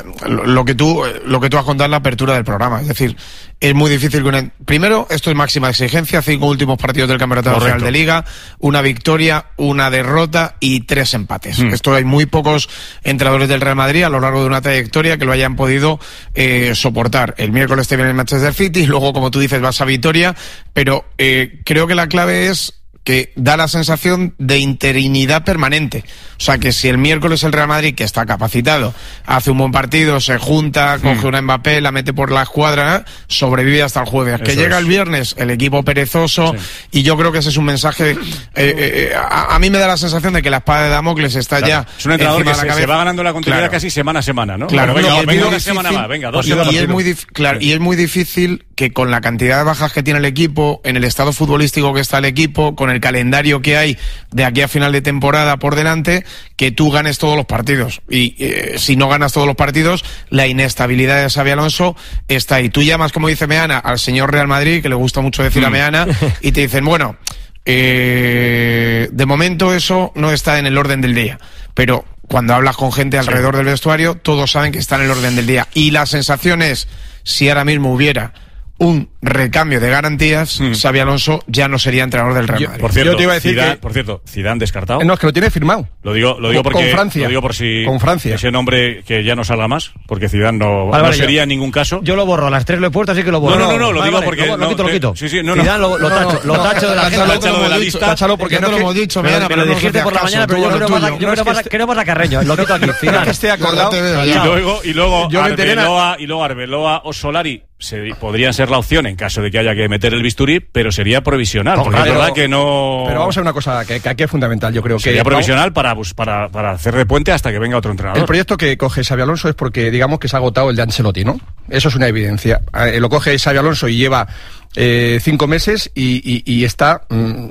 lo que tú has contado en la apertura del programa. Es decir, es muy difícil primero, esto es máxima exigencia, 5 últimos partidos del Campeonato Nacional de Liga, una victoria, una derrota y 3 empates. Esto hay muy pocos entrenadores del Real Madrid a lo largo de una trayectoria que lo hayan podido soportar. El miércoles te viene el Manchester City y luego, como tú dices, vas a Vitoria, pero creo que la clave es que da la sensación de interinidad permanente. O sea, que si el miércoles el Real Madrid, que está capacitado, hace un buen partido, se junta, coge una Mbappé, la mete por la escuadra, sobrevive hasta el jueves. Eso que llega el viernes, el equipo perezoso, y yo creo que ese es un mensaje... a mí me da la sensación de que la espada de Damocles está ya es un entrenador encima que de la se va ganando la continuidad casi semana a semana, ¿no? Claro, venga una semana más, venga, 2 semanas. Y es muy difícil que con la cantidad de bajas que tiene el equipo, en el estado futbolístico que está el equipo, con el calendario que hay de aquí a final de temporada por delante, que tú ganes todos los partidos. Y si no ganas todos los partidos, la inestabilidad de Xabi Alonso está ahí. Tú llamas, como dice Meana, al señor Real Madrid, que le gusta mucho decir a Meana, y te dicen, bueno, de momento eso no está en el orden del día. Pero cuando hablas con gente alrededor del vestuario, todos saben que está en el orden del día. Y la sensación es, si ahora mismo hubiera un recambio de garantías, Xabi Alonso ya no sería entrenador del Real Madrid. Por cierto, yo te iba a decir Zidane descartado. No, es que lo tiene firmado. Lo digo porque con Francia. Lo digo por si con Francia. Ese nombre que ya no salga más, porque Zidane no sería en ningún caso. Yo lo borro, a las 3 lo he puesto, así que lo borro. No, lo digo porque lo quito. Sí, Zidane lo tacho de la agenda. Táchalo de la lista. Táchalo porque no lo hemos dicho, me lo dijiste por la mañana, pero yo creo más a Carreño. Lo quito aquí. Zidane que esté acordado. Y luego Arbeloa o Solari podrían ser la opción en caso de que haya que meter el bisturí, pero sería provisional. Porque es verdad que no... Pero vamos a ver una cosa que aquí es fundamental, yo creo que... Sería provisional para hacer de puente hasta que venga otro entrenador. El proyecto que coge Xabi Alonso es porque, digamos, que se ha agotado el de Ancelotti, ¿no? Eso es una evidencia. Lo coge Xabi Alonso y lleva 5 meses y está